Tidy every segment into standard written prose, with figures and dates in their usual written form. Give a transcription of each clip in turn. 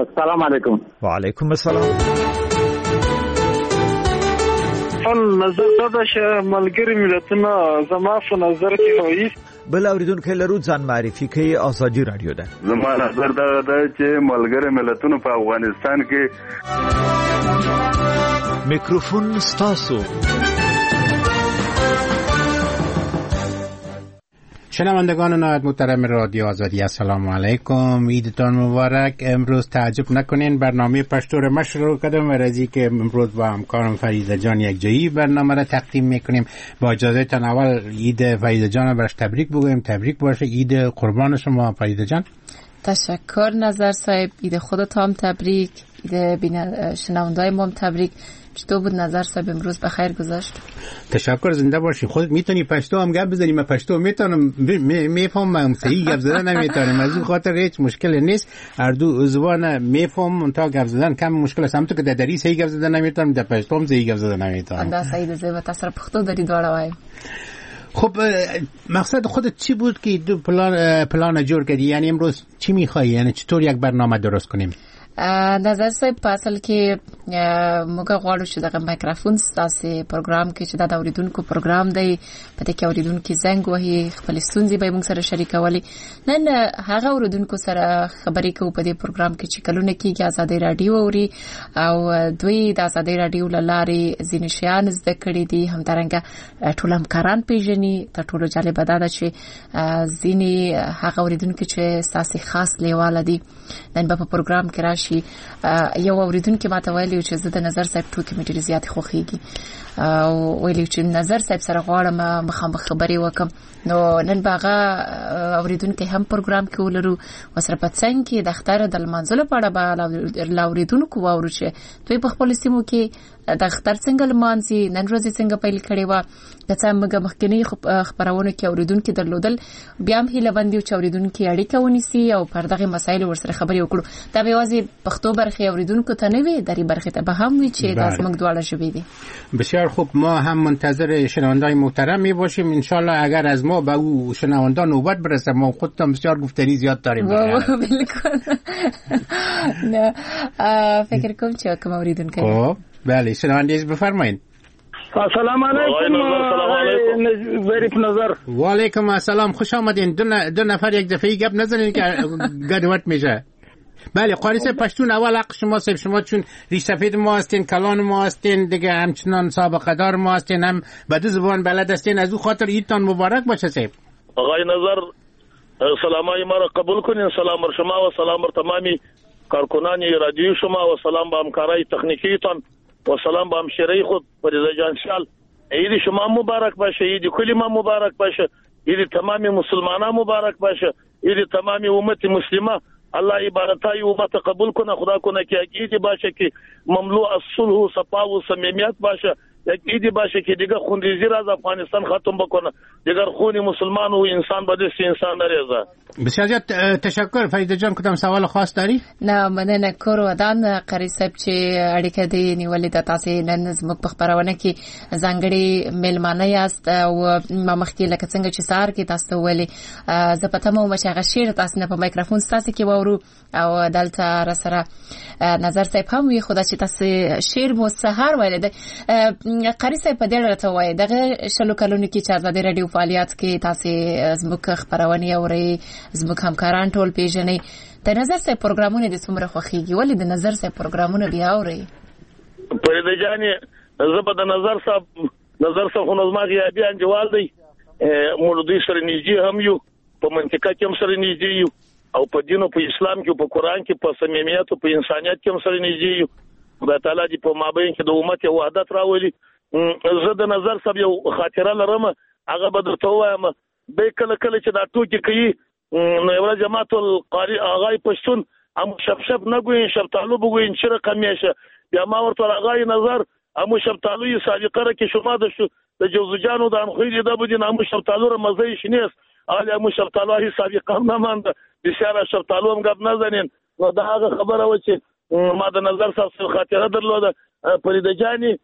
سلام علیکم. وعلیکم السلام. نظر داده شه ملګری ملتونه زما په نظر کې هوایي بل اوریدونکو لرو ځان معرفي کوي. آزادي رادیو ده. زما نظر دا ده چې ملګری ملتونه په افغانستان کې میکروفون ستاسو. شنوندگان نهایت محترم رادیو آزادی، السلام علیکم، عیدتان مبارک. امروز تعجب نکنین برنامه پشتور ما شروع کردم و رازی که امروز با همکارم فریده جان یک جایی برنامه را تقدیم میکنیم. با اجازه تان اول عید فریده جان برش تبریک بگویم. تبریک باشه عید قربان شما فریده جان. تشکر نظر صاحب، عید خودت هم تبریک، عید شنوندای ما هم تبریک. چطور بود نظر صاحب امروز بخیر گذاشت؟ تشکر، زنده باشی. خودت میتونی پشتو هم گپ بزنی؟ من پشتو میتونم، میفهمم، صحیح گپ زدن نمیتونم، از این خاطر هیچ مشکل نیست. اردو زبان میفهم تا گپ زدن کم مشکل است. همونطور که در دری صحیح گپ زدن نمیتونم، در پشتو هم صحیح گپ زدن نمیتونم. دا صحیح ده. تاسو پښتو دری دواړه وای. خب مقصد خودت چی بود که دو پلان جور کردی؟ یعنی امروز چی میخوایی؟ یعنی چطور یک برنامه درست کنیم؟ نظر صاحب په اصل کې موږ غواړو چې دغه مایکروفون ستاسو پروګرام کې چې دا اوریدونکو پروګرام دی، په دې کې اوریدونکو زنګ وهي، خپل ستونزې به موږ سره شریکولې. نن هغه اوریدونکو سره خبرې کوو په دې پروګرام کې چې کلونه کېږي آزادي رادیو اوري او دوی د آزادي رادیو لارې ځینې شیان زده کړي دي، همدارنګه ټول همکاران پیژني. تر ټولو جالب دا ده چې ځینې هغه اوریدونکو چې ستاسو خاص لیواله دي نن په پروګرام کې راشي. یو اوریدونکو ماته ویلي چې زه د نظر صاحب ټوکې مې ډېرې زیاتې خوښېږي او ویلي چې نظر صاحب سره غواړم مخامخ خبرې وکم. نو نن باغه اوریدونکو هم پروګرام کې ولرو وسره په څنګه کې د اختر د لمانځلو په اړه به اوریدونکو واورو چې دوی په خپل سیمو کې د اختر څنګه لمانځي، نن ورځ څنګه پیل کړي و. کڅه موږ مخکنی خبرونه کې اوریدونکو درلودل، بیا هم هیله بندي چې اوریدونکو اړیکه ونیسي او پر دغه مسایل ورسره خبرې وکړو. دا به واځي پښتو برخه اوریدونکو ته نه وي، درې برخه ته به هم وي چې تاسو موږ دواړه ژبې دي. بسیار خوب، ما هم منتظر شنوندای محترم می باشیم ان شاء الله. اگر از ما به او شنوندا نوبت برسه، ما خودتون بسیار گفتنی زیاد داریم. بالکل. نه فکر کوم چې کوم اوریدونکو. خب بله، شنوندگی بفرمایید. السلام علیکم. ظریف نظر. و علیکم السلام، خوش آمدین. دو نفر یک دفعه گپ نزنین که گدوت میشه. بله قاری صاحب، پشتون اول حق شما صاحب. شما چون ریش سفید ما هستین، کلان ما هستین دیگه، همچنان سابقه دار ما هستین، هم به دو زبان بلد هستین. از او خاطر عیدتان مبارک باشه صاحب. آقای نظر سلامای ما را قبول کنین. سلام بر شما و سلام بر تمامی کارکنان رادیو شما و سلام به همکارای تکنیکیتان و سلام به همشیره خود فریده جان شال. عید شما مبارک باشه، عید کلی ما مبارک باشه، عید تمامی مسلمانان مبارک باشه، عید تمامی امت مسلمه. الله عبادتای امت قبول کنه، خدا کنه که عید باشه که مملو از صلح و صفا و صمیمیت باشه، یک عید باشه که دیگه خونریزی را از افغانستان ختم بکنه، دیگر خون مسلمان و انسان به دست انسان نریزه. بسیار زیاد تشکر. فریده جان کدام سوال خاص داری؟ نه مننه. کور ودان قاری صاحب چې اړیکه دی نیولې د تاسو نن زموږ په خبرونه کې ځانګړي ملمانه یاست او ما مخکې لکه څنګه چې سار کې تاسو ولې زه پته مو چې هغه شعر تاسو نه په مایکروفون تاسو کې وورو او دلته را سره نظر صاحب هم وي. خدا چې تاسو شعر مو سحر ویل دی. قاری صاحب په دې اړه ته وایي دغه شلو کلونو کې چې آزادي رادیو فعالیت کې تاسو زموږ خبرونه اوري، زموږ همکاران ټول پیژنې. د نظر صاحب پروګرامونه د څومره خوښیږي؟ ولې د نظر صاحب پروګرامونه بیا اوري؟ پرې جانې زه د نظر صاحب خو نظم غیابي انجوال دی، موږ دوی سره نږدې هم یو، په منطقه کې هم سره نږدې یو، او په دین او په اسلام کې، په قران کې، په صمیمیت او په انسانیت کې هم سره نږدې یو. خدای تعالی دې په مابین کې د امت یو وحدت راولي. زه د نظر صاحب یو خاطره لرم، هغه به درته وایم. به کله کله چې دا ټوکی کوي نو یو جماعت القاری آغای پښتون هم شپ نه ګوین، شپتالو بګوین چې رقمیشه. بیا ما ورته آغای نظر امو شپتالو سابقه را کې شما د جوزجانو د انخوی د بودین امو شپتالو را مزه شینیس آلی امو شپتالو هی سابقه نه مانده بسیار شپتالو هم گپ نزنین. نو دا هغه خبره و چې ما د نظر صاحب خاطره درلوده. فریده جانی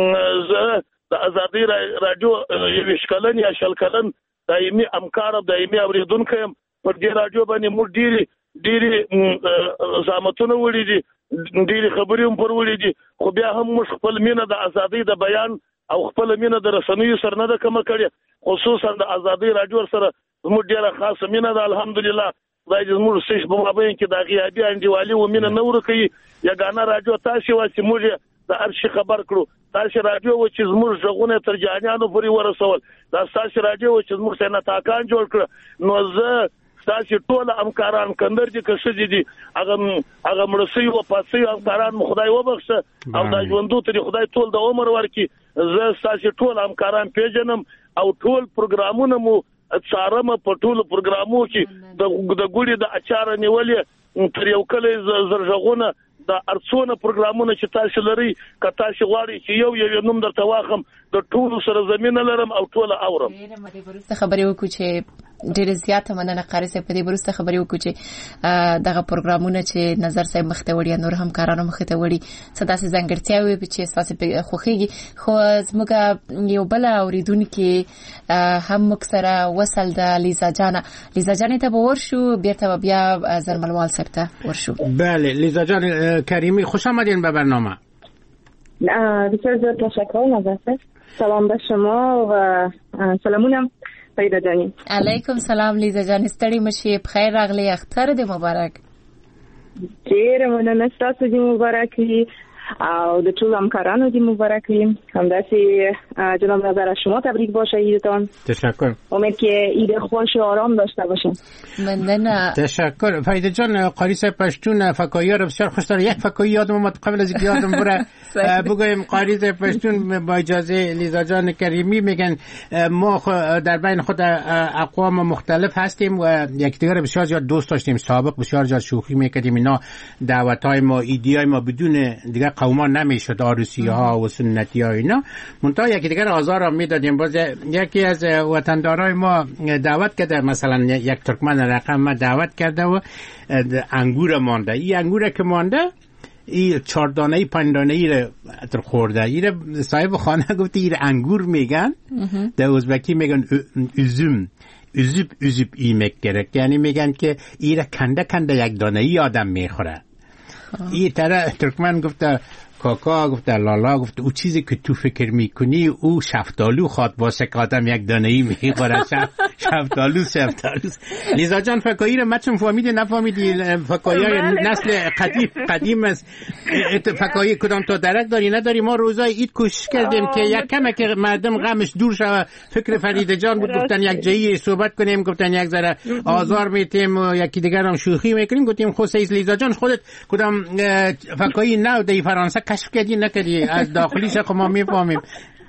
زه د آزادی رادیو یو شکلن یا شل کلن دایمي همکار او دایمي اوریدونکو يم. پر دې رادیو باندې موږ ډېری ډېری زحمتونه وړي دي ډېری خبرې هم پر وړي دي خو بیا هم موږ خپل مینه د ازادۍ د بیان او خپل مینه د رسنیو سره نه ده کم کړې خصوصا د ازادۍ رادیو سره موږ ډېره خاصه مینه ده الحمدلله خدای دې موږ سیس په مابین کې د غیابي انډیوالي و مینه نه ورکوي یګانه رادیو تاسو واسي موږ د ارشي خبر کړو تاسو رادیو چې زموږ ژغونه تر جانانو پورې ورسول دا تاسو رادیو چې زموږ څنګه تاکان جوړ کړ نو زه تاسو ټول همکاران کندر دي کښې دي هغه مرسي او پاسي همکاران خدای وبخښه او دا ژوندو ته خدای ټول د عمر ورکي زه تاسو ټول همکاران پیژنم او ټول پروګرامونه مو څارم په ټول پروګرامو کې د ګوړي د اچار نیولې تر یو کله زرغونه د ارڅونه پروګرامونه چې تاسو لري کته چې غواړي چې یو نوم درته واخم د ټول سره زمينه لرم او ټول اورم ډیره خبرې وکړو چې ډیره زیاته مننه قاری صاحب په دې ورسته خبرې وکړو چې دغه پروګرامونه چې نظر صاحب مخته وړي نور همکارانو مخته وړي صدا سي ځانګړتیاوي چې تاسو په خوخيږي خو زموږ یو بل اوریدونکو هم مکسره وصل د لیزا جان ته ورشو بیرته بیا زرملوال صاحب ته ورشو بله لیزا جان کریمی خوش آمدین به برنامه بسیار زیاد تشکر نظر سلام به شما و سلامونم پیدا جانی علیکم سلام لیزا جان ستړي مشي بخیر راغلی اختر دې مبارک ډیر مننه تاسو دې مبارک او د ټول همکارانو دې مبارک وي همداسې جناب نظر شما تبریک باشه عیدتان تشکر امید که عید خوش و آرام داشته باشین ممنونم تشکر فریده جان قاری صاحب پشتون فکایی ها رو بسیار خوش داره یک فکایی یادم اومد قبل از اینکه یادم بره بگویم قاری صاحب پشتون با اجازه لیزا جان کریمی میگن ما در بین خود اقوام مختلف هستیم و یکدیگر بسیار زیاد دوست داشتیم سابق بسیار زیاد شوخی میکردیم اینا دعوت‌های ما ایدیای ما بدون دیگه قوما نمیشد عروسی ها و سنتی ها اینا منتها یکی دیگر آزار هم میدادیم باز یکی از وطندارای ما دعوت کرده مثلا یک ترکمن رقم ما دعوت کرده و انگور مانده این انگور که مانده این 4 دانه 5 دانه ای رو خورده این صاحب خانه گفته این انگور میگن در ازبکی میگن üzüp yemek gerek یعنی میگن که این کنده یک دانه ای آدم میخوره این طرف ترکمن گفته کاکا گفته لالا گفته او چیزی که تو فکر میکنی او شفتالو خواد واسه که آدم یک دانه ای میخوره شفتالو لیزا جان فکایی رو مچم فهمیدی نفهمیدی فکایی های نسل قدیم است فکایی کدام تا درک داری نداری ما روزای اید کوشش کردیم که یک کمه که مردم غمش دور شوه فکر فریده جان بود گفتن یک جایی صحبت کنیم گفتن یک ذره آزار میتیم و یکی دیگر هم شوخی میکنیم گفتیم خصوص لیزا جان خودت کدام فکایی نو دی فرانسه کشف کردی نکردی از داخلیش خب ما میفهمیم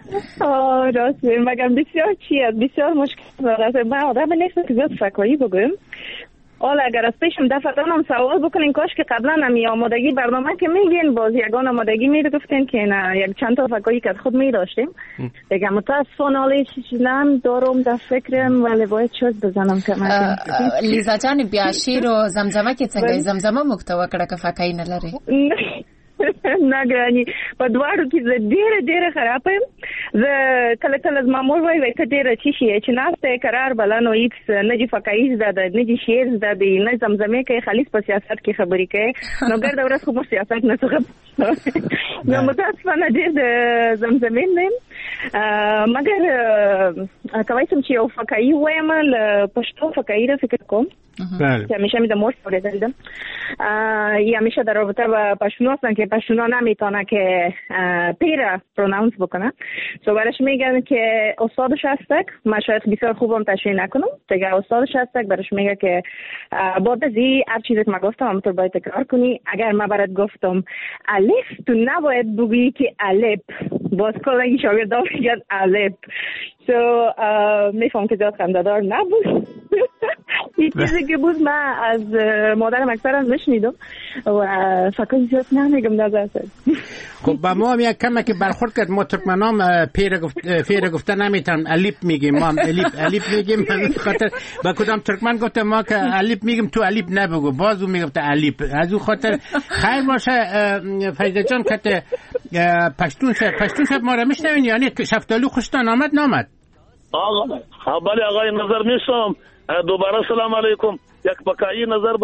راسته مگم بسیار چیه بسیار مشکل داره من آدم نیستم که زیاد فکایی بگویم حالا اگر از پیشم دفعتان هم سوال بکنین کاش که قبلا نمی آمادگی برنامه که میگین باز یگان آمادگی میره گفتین که نه یک چند تا فکایی که از خود میداشتیم بگم متاسفانه حالا چیزی دارم در فکرم ولی باید شد بزنم که لیزا جان بیا شیر و زمزمه که څنګه زمزمه محتوا کړه که فکایی نه لري نه ګراني په دواړو کې زه ډېره خراب یم زه کله کله زما مور وایي ته ډېره چی شي چې ناسته قرار بلنو هیڅ نه دي فکایي زده ده نه دي شعر زده دي نه زمزمې کوي خالص په سیاست کې خبرې کوي نو ګرد ورځ خو سیاست نه څه نو متاسفانه ډېر د زمزمې نه مګر کوي چې یو فکایي وایم له پښتو فکایي را فکر کوم که همیشه می دموش پوریدل دم یا همیشه در رابطه با پشتون هستن که پشتونا نمیتونه که پیره پروناونس بکنه سو برش میگن که استادش هستک من شاید بسیار خوبم تشریح نکنم دیگه استادش هستک برش میگه که بعد از این هر چیزی که من گفتم همونطور باید تکرار کنی اگر من برات گفتم الف تو نباید بگویی که الف باز کلنگی شاگردان میگن الف سو میفهم که زیاد خنده‌دار نبود این چیزی که بود من از مادرم اکثرا نشنیدم و فکر زیاد نمیگم نظر سد خب با ما هم یک کمه که برخورد کرد ما ترکمنام فیر گفته نمیتونم الیپ میگیم ما هم الیپ میگیم خاطر با کدام ترکمن گفته ما که الیپ میگیم تو الیپ نبگو بازو میگفته الیپ از اون خاطر خیر باشه فریده جان که پشتون شب ما را میشنوین یعنی شفتالو خوشتان آمد نامد بله آقای نظر میشم دوباره سلام علیکم یک پکایی نظر با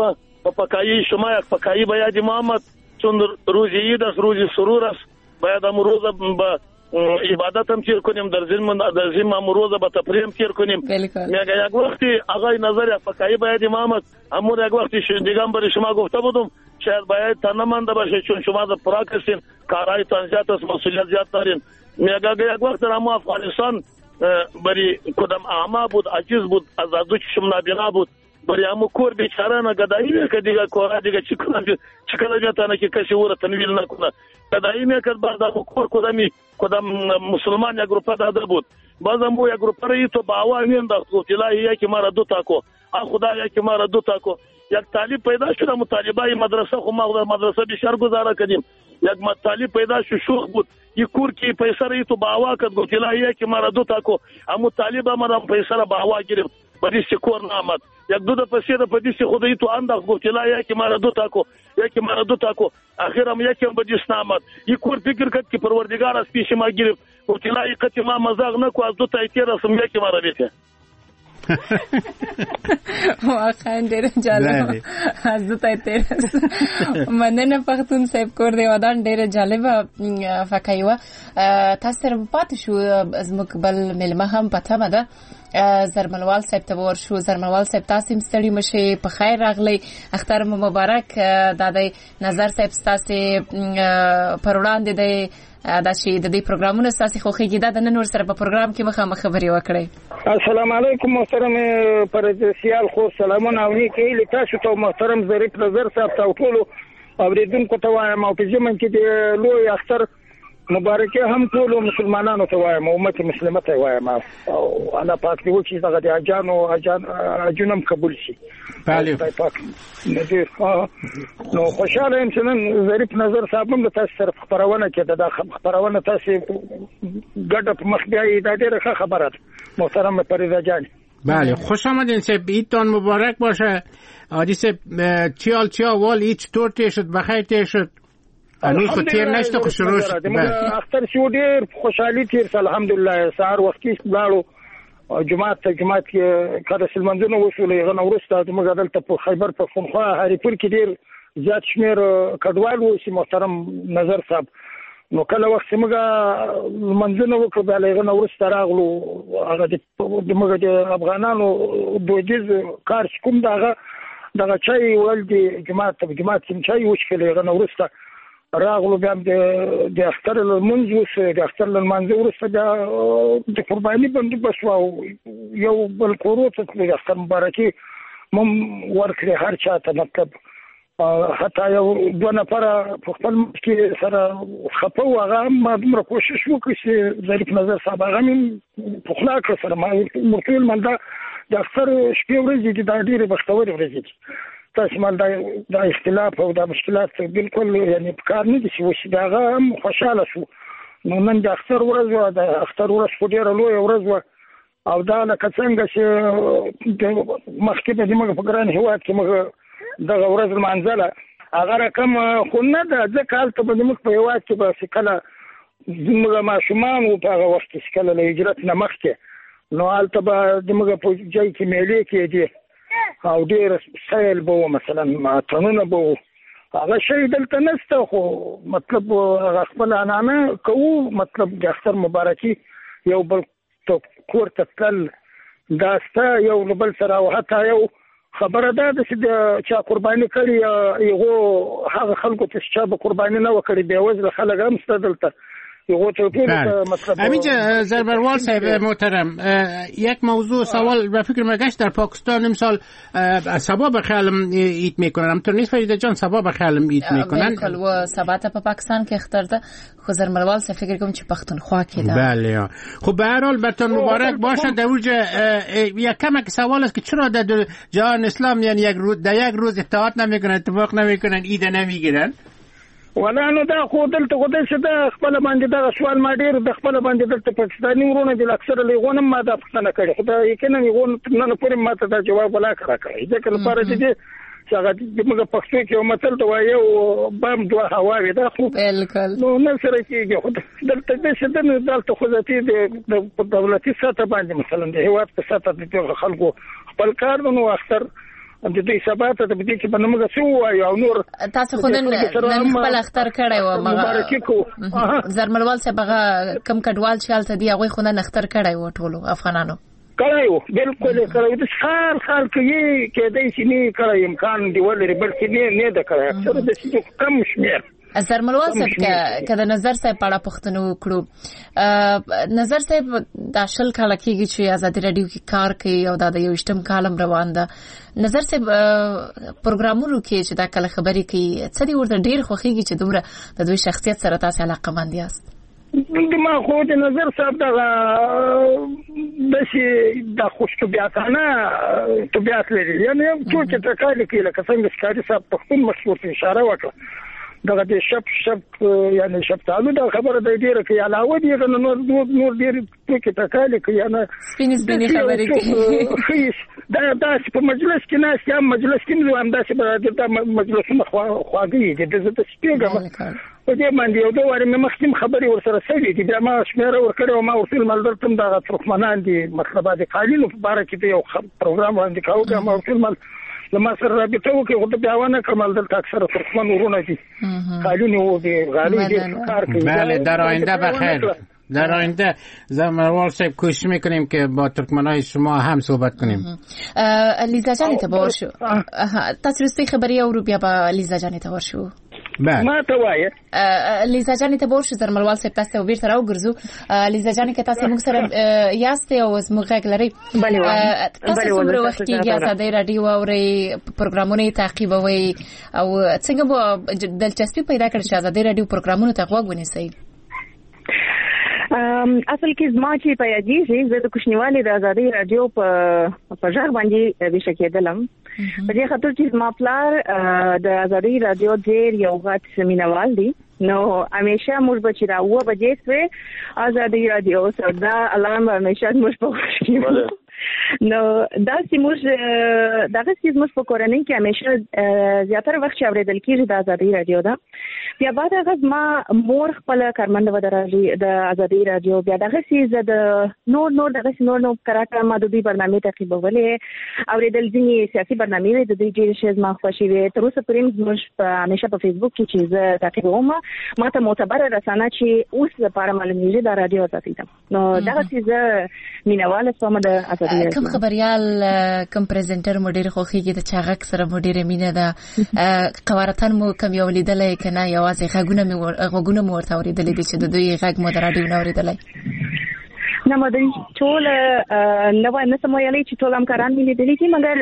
پکایی شما یک پکایی به یاد محمد چون روز عید است، روز سرور است، باید هم روز به عبادت هم تیر کنیم، در ضمن هم روز به تفریح هم تیر کنیم. میگه یک وقتی آقای نظر پکایی به یاد محمد همون یک وقتی دیگه برای شما گفته بودم شاید باید تنمانده باشه چون شما در پراک هستین، کارهایتان زیاد است، مسئولیت زیاد دارین. میگه یک وقت در همه افغانستان برای کدام اعما بود، عجیز بود، از ادو چشم نابینا بود، برای همو کور بیچاره نه گدایی میکرد دیگه کورا دیگه چیکار میتونه که کسی او را تنویل نکنه. گدایی میکرد بعد همو کور کدام مسلمان یک گروپه داده بود، بعضم او یک گروپه را تو با هوا مینداخت، گفت الهی یکی ما را دو تاکو، خدا یکی ما را دو تاکو. یک طالب پیدا شد، مطالبای مدرسه خو ما در مدرسه بیشتر گزاره کردیم. یک طالب پیدا شد شوخ بود، یک کور کی پیسه را تو با هوا کرد، گفت الهی یکی ما را دو تاکو. همو طالب ما پیسه را با هوا گرفت، بدیش کور نامد. یک دو د پیسې د پدیسي خدای ته انداخ گفت لا یکی مارا دو تاکو اخر هم یکی بدیش نامد. یک کور فکر کړ چې پروردگار اس پیش ما گرفت، گفت لا یکتی ما مزاغ نکو از دو تا تیر سم یکی مارا بیته. واقعا ډېر جالب از دو تا تیر مننه پختون صاحب کور دی ودان ډېر جالب فکایوه. تاسو سره پاتې شو زموږ بل ملما هم پته مده زرملوال صاحب ته ورشو. زرملوال صاحب تاسو مستړي مشه، په خیر راغلی، اختر مو مبارک. دادی نظر صاحب تاسو پر وړاندې دی دا چې د دې پروګرامونو تاسو خوخیږي دا د نن ور سره په پروګرام کې مخه خبري وکړي. السلام علیکم محترم پرزیال خو سلامونه او نیکه تاسو ته محترم ظریف نظر صاحب ته ټول اوریدونکو ته وایم او په ځمن کې د لوی اختر مبارکه هم ټول مسلمانانو ته وایم، امت مسلمه ته وایم او الله پاک دې وکړي دغه د اجانم قبول شي. بله پاک نذیر نو خوشاله یم چې نن ظریف نظر صاحب هم تاسو سره خبرونه کړه. دا خبرونه تاسو ګډه په مخ بیاي دا ډیره ښه خبره ده محترم پریزا جان. بله خوش آمدین صاحب، عیدتان مبارک باشه. عادی صاحب چی حال هیچ طور تیر شد بخیر تیر شد؟ هنوز خو تیر نشته خو شروع شد. اختر شو ډیر خوشحالي تیر سره الحمدلله. سهار وختي لاړو جمعه کې کله سلمنځونه وشول، غو ورسته موږ دلته په خیبر پختونخوا هریپور کې ډیر زیات شمیر کډوال وو چې محترم نظر صاحب نو کله وخت موږ منځونه وکړو بلغه نو ورسته راغلو. هغه د موږ د افغانانو دودیز کار کوم دغه چای ولدي جماعت کې چای وشکلې غو ورسته راغلو. بیا د اختر المنځ وسه د اختر المنځ ورسته د قرباني باندې بسواو یو بل قروت د اختر مبارکي مم ورکړي هر چا ته مطلب حتی یو دو نفر په خپل کې سره خپو هغه ما دومره کوشش وکړ چې ظریف نظر صاحب هغه من په خلاق سره ما مرتول منده د اختر شپې ورځې د ډېرې بختوري ورځې تاسو مال دا اختلاف او دا مشکلات بالکل یعنی په کار نه دي چې وشي. دا هم خوشاله شو. نو نن د اختر ورځ د اختر ورځ په ډېر لوی ورځ او دا لکه څنګه چې مخکې د موږ په ګران هیواد کې موږ دغه ورځ منځله هغه رقم خو نه ده ځکه هلته به زموږ په هیواد کې به کله زموږ ماشومان وو په هغه وخت کې کله له هجرت نه مخکې نو هلته به زموږ په ځای کې میلې کېدې او ډېر سیل به وو مثلا تنونه به وو. هغه شی دلته نشته خو مطلب هغه خپل عنعنه کوو مطلب د اختر مبارکي یو بل کور ته تلل دا سته یو له بل سره او حتی یو خبره ده چې د چا قرباني کړي یغو هغه خلکو ته چې به قرباني نه وکړي به وځل خلک هم ستدلته یغو ته مطلب همینجا زربروال صاحب محترم یک موضوع سوال به فکر مگشت در پاکستان امسال سبا بخیالم ایت میکنن همطور نیست فریده جان سبا بخیالم ایت میکنن بالکل و سبات په پاکستان کې اختر ده خو زرمروال صاحب فکر کوم چې پختونخوا کې ده. بله خب به هر حال برتون مبارک باشه. در اوج یک کمک سوال است که چرا در جهان اسلام یعنی یک روز اطاعت نمیکنن اتفاق نمیکنن ایده نمیگیرن؟ ولا نو دا خو دلته خو دې د خپل باندې دا سوال ما ډیر د خپل باندې دلته پاکستاني ورونه د اکثر لغونه ما دا پښتنه کړي خو دا یقینا یغون نه پورې ما ته دا جواب ولا کړی ځکه لپاره چې هغه د موږ پښتو کې یو متل دا یو بام دوه هواوي دا خو بالکل نو نه سره کېږي خو دلته د دلته خو ذاتي د دولتي سطح باندې مثلا د هیواد په سطح د خلکو خپل کار نو اکثر د دې ثبات ته به دې کې بنمغه سو وایو او نور تاسو خو نن خپل اختر کړی و مبارکي کو زرملوال صاحب هغه کم کډوال شال ته دی هغه خو نن اختر کړی و ټولو افغانانو کړی و بالکل کړی د خال کې دای چې نه کړی امکان دی ولري بلکې نه د کړی اکثر د څه کم شمیر زرملوال صاحب کله نظر صاحب په اړه پوښتنه وکړو نظر صاحب د شل کال کېږي چې آزادي رادیو کې کار کوي او دا د 28م کالم روان ده نظر صاحب پروګرامونو کې چې دا کله خبرې کوي څه دی ورته ډیر خوښيږي چې دومره د دوی شخصیت سره تاسو علاقه مند یاست ما خو د نظر صاحب دا د خوشطبيعتانه طبيعت لري یعنی څوک چې تکاله کوي لکه څنګه ښکاري صاحب پښتون مشهور اشاره وکړه دغه د شپ یعنی شپ تعالو دا خبره د ډیره کې علاوه دي نور ډیر ټکي تکاله کوي نه سپینې خبرې کوي دا په مجلس کې نه چې مجلس کې نو همداسې به د مجلسونو خواږي دي د سپیګه په دې باندې یو دوه ورې مخکې خبرې ورسره سوي دي بیا ما شمیره ورکړو ما ورسل ملدر تم دا ترکمنان دي مطلب د قالینو په اړه کې یو پروګرام باندې کاوه ما ورسل لما سره رابطه وکړو خو بیا ونه کمال دلته اکثره ترکمن ورونه دي قالینو دي غالي دي کار کوي بله در آینده بخیر در آینده زرملوال صاحب کوشش میکنیم که با ترکمنای شما هم صحبت کنیم لیزا جان اعتبار شو تاسو رستی خبری او رو بیا با لیزا جان اعتبار شو ما ته وایه لیزا جان ته بورش زرملوال صاحب تاسو وبیر تر او ګرځو لیزا جان کې تاسو موږ سره یاست او زموږ غږ لري تاسو څومره وخت کې آزادي رادیو او پروګرامونه تعقیبوي او څنګه به دلچسپي پیدا کړئ چې آزادي رادیو پروګرامونه ته غوږ ونیسئ اصل کې زما چې په یادېږي زه د کوشنیوالي د آزادي رادیو په ژغ باندې وشکېدلم په دې خاطر چې زما پلار د آزادي رادیو ډېر یو غټ مینوال دی نو همیشه موږ به چې راوه بجې سوې آزادي رادیو سره دا الارم همیشه موږ په خوشي نو دا چې موږ دغه چې موږ په کورنۍ کې همیشه زیاتره وخت چې اورېدل کېږي د آزادي رادیو دا بیا بعد هغه ما مور خپل کارمند و د آزادي رادیو بیا دغه چې د نور دغه نور کراټه مادودي برنامه تعقیبولې اورېدل ځینې سیاسي برنامه د دې ډېر شې ما خوشي وي تر اوسه پرې موږ همیشه په فیسبوک کې چې تعقیبوم ما ته معتبر رسانه چې اوس لپاره معلومیږي د رادیو آزادي ده نو دغه چې مینواله سم د کوم خبريال کوم پریزنټر مو ډیر خوخیږي د چاغک سره مو ډیر مینه ده قوارتن مو کوم یو لیدلې کنه یوازې غږونه مو ورته اوریدلې دي چې د دوی غږ مو د رادیو نه اوریدلې نه مده ټول نو نه سمویلې چې ټول همکاران مې لیدلې دي مګر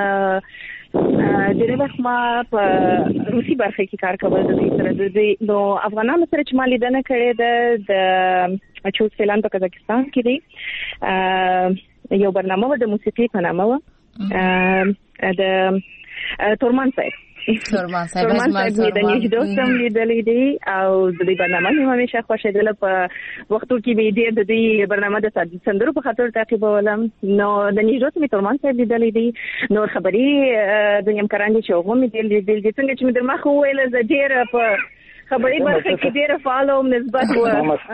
د وخت ما په روسي برخه کې کار کول د دې سره د نو افغانانو سره چې ما لیدنه کړې ده د چوز فلان په قزاقستان کې دی یو برنامه و د موسیقي په نامه و د تورمان صاحب د نږدې سم لیدلې دي او د دې برنامه مې همیشه خوښېدل په وختو کې به دې د دې برنامه د سندرو په خاطر تعقیبولم نو د نږدې سم تورمان صاحب لیدلې دي نو خبري د همکارانو چې هغه مې دې څنګه چې مې د مخ ویل ز ډېر په خبري برخه کې ډېر فالو نسبت و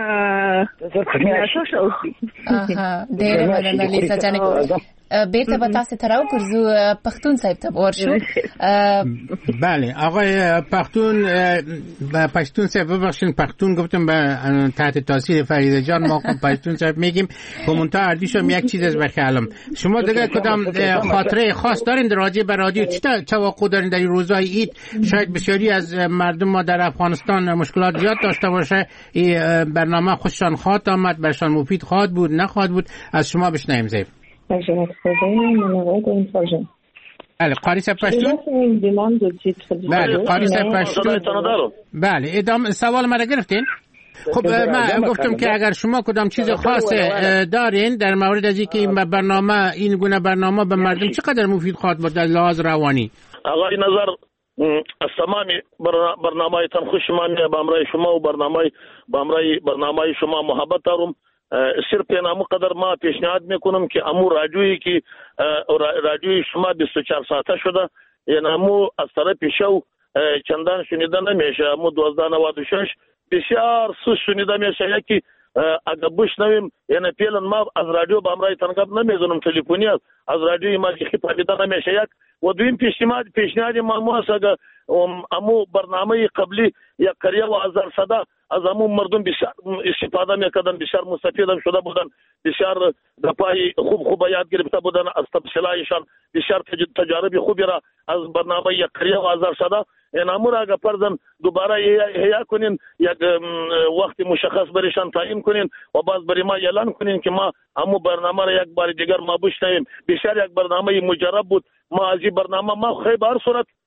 ډېر مننه لیزا جان بیرته به تاسو ته راوګرځو پښتون صاحب ته ورشو بله آقای پښتون صاحب ببخشید پښتون گفتم به تحت تاثیر فریده جان ما پښتون صاحب میگیم کومنتا اردیشم یک چیز از بخیالم شما دیگه کدام خاطره خاص دارین در راجع به رادیو چی توقع دارین در روزهای عید شاید بسیاری از مردم ما در افغانستان مشکلات زیاد داشته باشه این برنامه خوششان خواهد آمد برشان مفید خواهد بود نخواهد بود از شما بشنویم زیب بله قاری صاحب پشتون بله قاری صاحب پشتون بله ادامه سوال مرا گرفتین خب من گفتم که اگر شما کدام چیز خاص دارین در مورد از اینکه این برنامه این گونه برنامه به مردم چقدر مفید خواهد بود از لحاظ روانی آقای نظر از تمام برنامه تان خوشمان به امرای شما و برنامه شما محبت دارم صرف نامو قدر ما پیشنهاد میکنم که امو رادیویی که رادیوی شما 24 ساعته شده یعنی امو از طرف شو چندان شنیده نمیشه امو 1296 بسیار سوس شنیده میشه یکی اگه بوش نویم یعنی پیلن ما از رادیو با امرای تنگاب نمیزنم تلفنی از رادیو ما که پایدار نمیشه یک و دویم پیشنهاد ما اگه امو برنامه قبلی یک کریه و ازار صدا از امو مردم بسیار استفاده میکردن بسیار مستفیدم شده بودن بسیار دپای خوب یاد گرفته بودن از تفصیلایشان بسیار تجارب خوبی را از برنامه یک کریه و ازار صدا این امور اگه پردن دوباره احیا کنین یک وقت مشخص برشان تعیین کنین و باز بری ما اعلان کنین که ما امو برنامه را یک بار دیگر ما بشنویم بسیار یک برنامه مجرب بود ما از این برنامه ما خیلی بار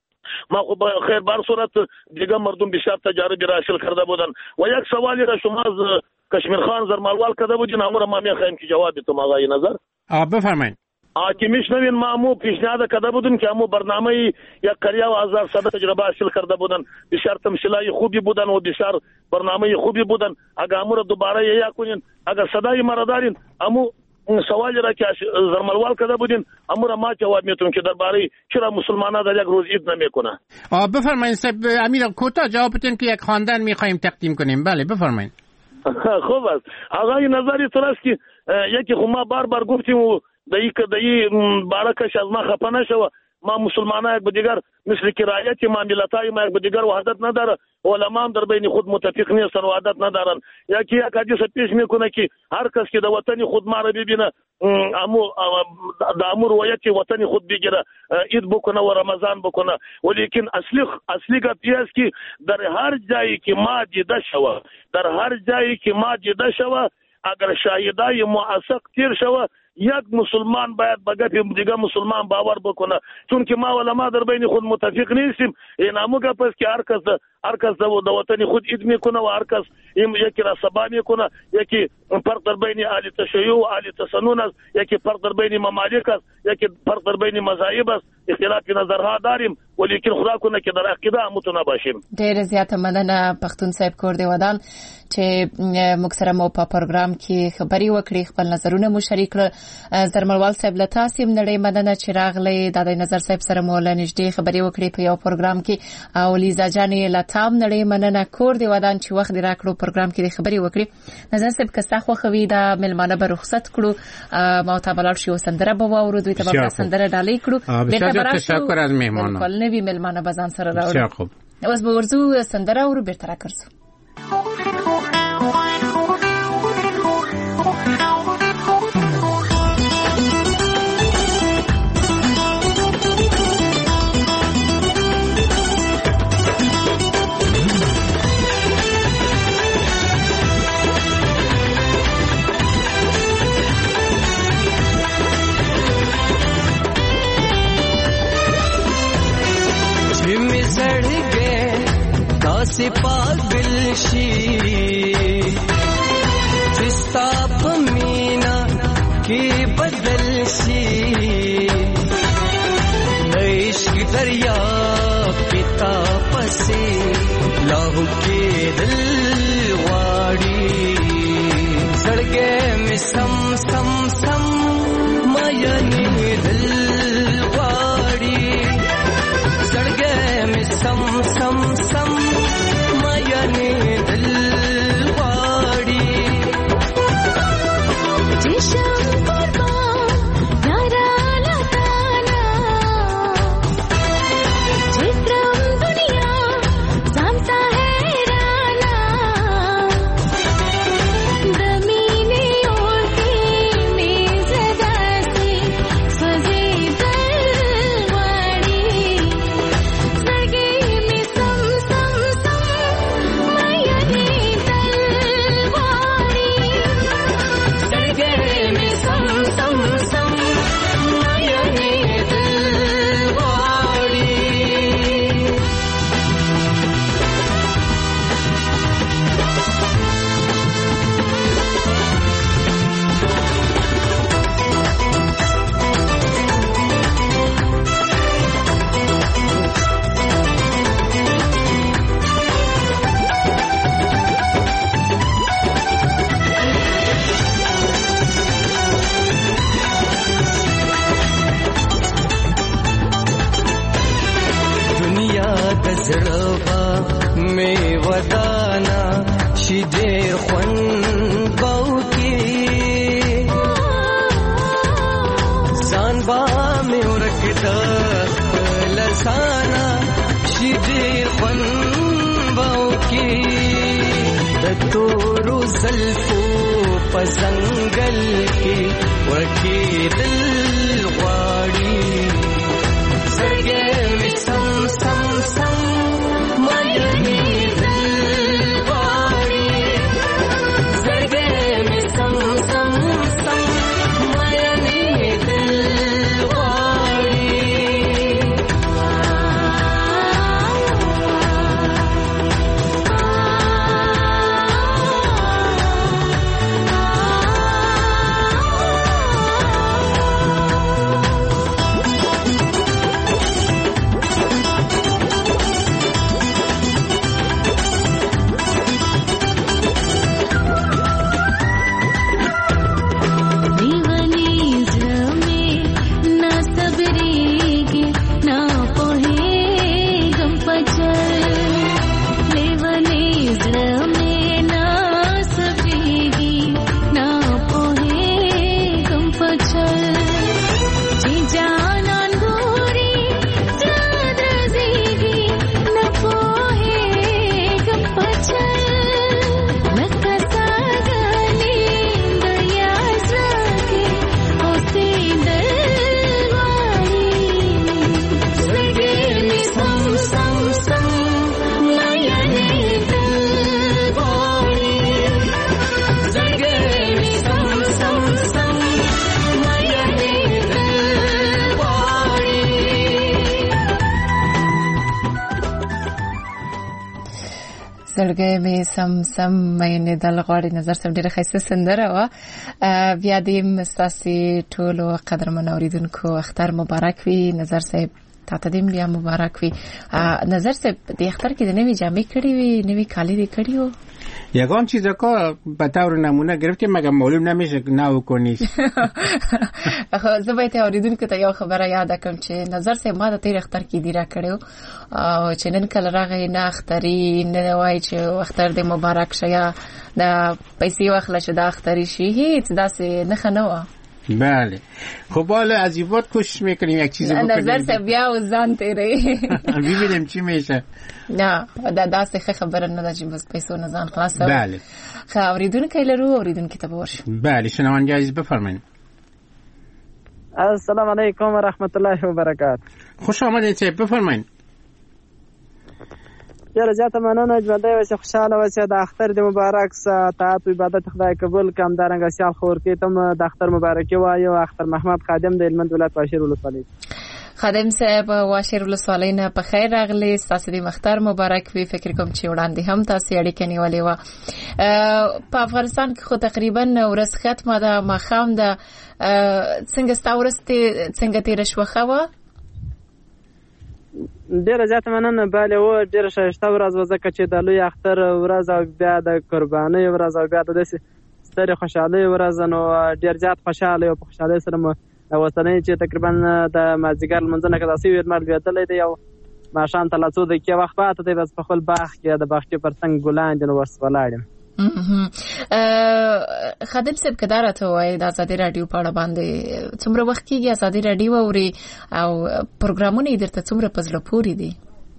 صورت دیگه مردم بسیار تجاربی را حاصل کرده بودن و یک سوالی را شما از کشمیر خان زرمالوال کرده بودین امور ما میخوایم که جوابتون آقای نظر بفرمایید که میشنوین ما امو پیشنهاد کرده بودن که امو برنامه یک کریا و ازار صدا تجربه حاصل کرده بودن بسیار تمثیلای خوبی بودن و بسیار برنامه خوبی بودن اگه امور دوباره احیا کنین اگر صدای مرا دارین امو سوالی را که زرمالوال کرده بودین امور ما جواب میتونم که درباره چرا مسلمانان در یک روز عید نمیکنن. بفرمایید امیر کوتاه جواب بدین که یک خواندن میخوایم تقدیم کنیم. بله بفرمایید. خوب است آقای نظری تراست که یکی خو ما بار گفتیم و دایی بارکش از ما خفه نشوه ما مسلمانان یک به دیگر مثل که رایت ما ملتای ما یک به دیگر وحدت نداره علما هم در بین خود متفق نیستن وحدت ندارن یکی یک حدیث پیش میکنه که هر کس که در وطن خود ما را ببینه امور روایت که وطن خود بگیره عید بکنه و رمضان بکنه ولیکن اصلی گپ است که در هر جایی که ما دیده شوه اگر شاهدای موثق تیر شوه یک مسلمان باید به گپ دیگه مسلمان باور بکنه چون که ما علما در بین خود متفق نیستیم این همو گپ است که هر کس در وطن خود عید میکنه و هر کس یکی را سبا میکنه یکی فرق در بین اهل تشیع و اهل تسنن است یکی فرق در بین ممالک است یکی فرق در بین مذاهب است اختلاف نظرها داریم ولیکن خدا کنه که در عقیده متونه باشیم. ډیر زیاته مننه پښتون صاحب کور دی ودان چې موږ سره مو په پروګرام کې خبري وکړي خپل نظرونه مو شریک کړل. زرمالوال صاحب له تاسو نړۍ مننه چې راغلی د نظر صاحب سره مو له نږدې خبري وکړي په یو پروګرام کې او لیزا جانې له تام نړۍ مننه کور دی ودان چې وخت راکړو پروګرام کې خبري وکړي. نظر صاحب که تاسو خوي دا ملمانه به رخصت کړو ما ته بلل شو سندره به واورو دوی ته به سندره ډالۍ کړو بسیار تشکر از مهمانان کول نوی ملمانه بزن سره راوړو. خوب اوس به ورزو سندره ورو بیرته راکړو. से पागल शी जिस्ता मीना के बदल शी इश्क दरिया पिता पसे लाहू के दिल वाड़ी सड़गे में सम सम सम मयनी दिल वाड़ी सड़गे में सम सम सम زړه مې ودانا شي دې خوند ډیر خوند وکي د تورو زلفو په ځنګل کې ورکی دل غواړي زړګې مې سم سم سم مایلې دل غواړي زړګې مې سم سم سم مایلې دل زړګی مې سم سم مینې دل غواړي. نظر صاحب ډېره ښایسته سندره وه. بیا دې ستاسې ټولو قدرمنو اورېدونکو اختر مبارک وي. نظر صاحب تاته دې بیا مبارک وي. نظر صاحب د اختر کې د نوې جامې کړې وي، نوې کالي دې کړي وو؟ یگان چیزا که به طور نمونه گرفتیم مگه معلوم نمیشه نه کنی. زه باید اوریدونکو ته یو خبره یاد کړم چې نظر صاحب ما د تیر اختر کې دیره کړو او چې نن کله راغی نه اختری نه وای چې اختر دې مبارک شه یا د پیسې واخله چې د اختری شي، هیڅ داسې نښه نه وه. بله خب حالا از این وقت کوشش میکنیم یک چیزی بکنیم. نظر صاحب بیا و زن تیره ببینیم چی میشه. نه داسې ښه خبره نه ده چې بس پیسو نه ځان خلاصوي. بله ښه اوریدونکی لرو، اوریدونکي ته به ورشو. بله شنونده عزیز بفرمایید. السلام علیکم و رحمت الله و برکاته. خوش آمدید صاحب بفرمایید. ډېره زیاته مننه، ژوندی اوسې، خوشحاله اوسې، د اختر دې مبارک شه، طاعت و عبادت خدای قبول کړي. همدارنګه سیال خورکۍ ته هم د اختر مبارکي وایو. اختر محمد خادم د هلمند ولایت واشیر ولسوالۍ. خادم صاحب واشیر ولسوالۍ نه په خیر راغلی. ستاسو د اختر مبارک وي. فکر کوم چې وړاندې هم تاسو اړیکه نیولې وه. په افغانستان کې خو تقریبا ورځ ختمه ده، ماښام ده. څنګه ستا ورځ څنګه تېره شوه؟ ښه وه؟ ډېره زیاته مننه. بله و ډېره ښایسته ورځ وه، ځکه چې د لوی اختر ورځ او بیا د قربانۍ ورځ او بیا د داسې سترې خوشحالۍ ورځ، نو ډېر زیات خوشحاله یو. په خوشحالۍ سره مو اوسنۍ چې تقریبا د مازدیګر لمونځونه قضا شوي لمر لوېدلی دی او ماښام ته لا څو دقیقې وخت پاته دی. بس په خپل باغ کې د باغچې پر څنګ ګلان دي، نو ورس ولاړ یم. خادم صاحب که دا راته ووایي د ازادي راډیو په اړه باندې څومره وخت کېږي ازادي راډیو اوري او پروګرامونه یې درته څومره په زړه پورې دي؟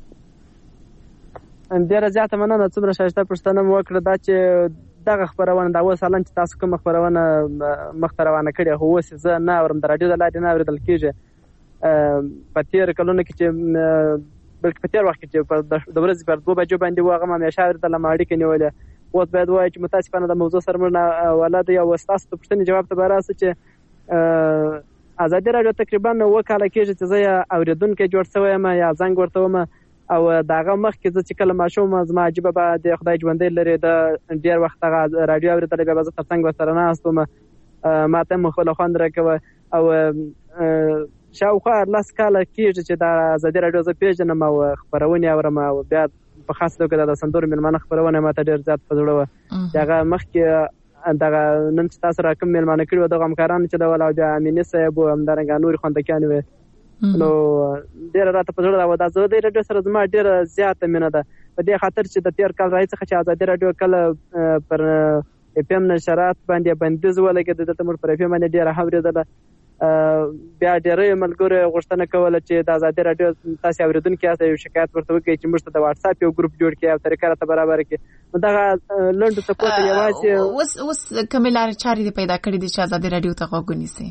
ډېره زیاته مننه. څومره ښایسته پوښتنه مو وکړه. دا چې دغه خپرونه دا اوس حالان چې تاسو کومه خپرونه مخته روانه کړې، خو اوس زه نه اورم، د راډیو د لارې نه اورېدل کېږي. په تېرو کلونو کې چې بلکې په تېر وخت کې چې د ورځې پر 2 بجو باندې وو، هغه ما همیشه اورېدله، ما اړیکې نیولې. اوس باید ووایو چې متاسفانه د موضوع سره موږ نه ولد یو. ستاسو د پوښتنې جواب ته به راسو چې ازادي راډیو تقریبا 9 کاله کېږي چې زه یې اورېدونکی جوړ شوی یم یا زنګ ورته وم. او د هغه مخکې زه چې کله ماشوم زما عجیبه به د خدای ژوندی لري د ډېر وخت هغه راډیو اورېدلی، بیا به زه تر څنګ ورسره ناست وم، ما ته هم خپله خوند راکوه. او شاوخوا 10 کاله کېږي چې د ازادي راډیو زه پېژنم او خپرونې اورم. او بیا په خاص توګه د سندرو مېلمانه خپرونه ما ته ډېر زیات په زړه وه. چې هغه مخکې دغه نن چې تاسو را کوم مېلمانه کړي وو دغه همکارانو چې ډول او بیا امیني صاحب و، همدارنګه نورې خوندکیانې وې، نو ډېره راته په زړه راوه. د ازادي راډیو سره زما ډېره زیاته مینه ده، په دې خاطر چې د تېر کال راهیسې څخه چې ازادي راډیو کله پر اف ام نشرات باندې بندیز ولګېد، دلته موږ پر اف ام باندې ډېره اورېدله. بیا ډېرې ملګرو غوښتنه کوله چې د آزادي رادیو تاسو اوریدونکو یاست یو شکایت ورته وکړئ چې موږ ته د واتس اپ یو ګروپ جوړ کړئ او طریقه راته برابر کړئ. نو دغه لنډ سپورټ یوازې اوس کومې لارې چارې دې پیدا کړې دي چې آزادي رادیو ته غوږ ونیسئ؟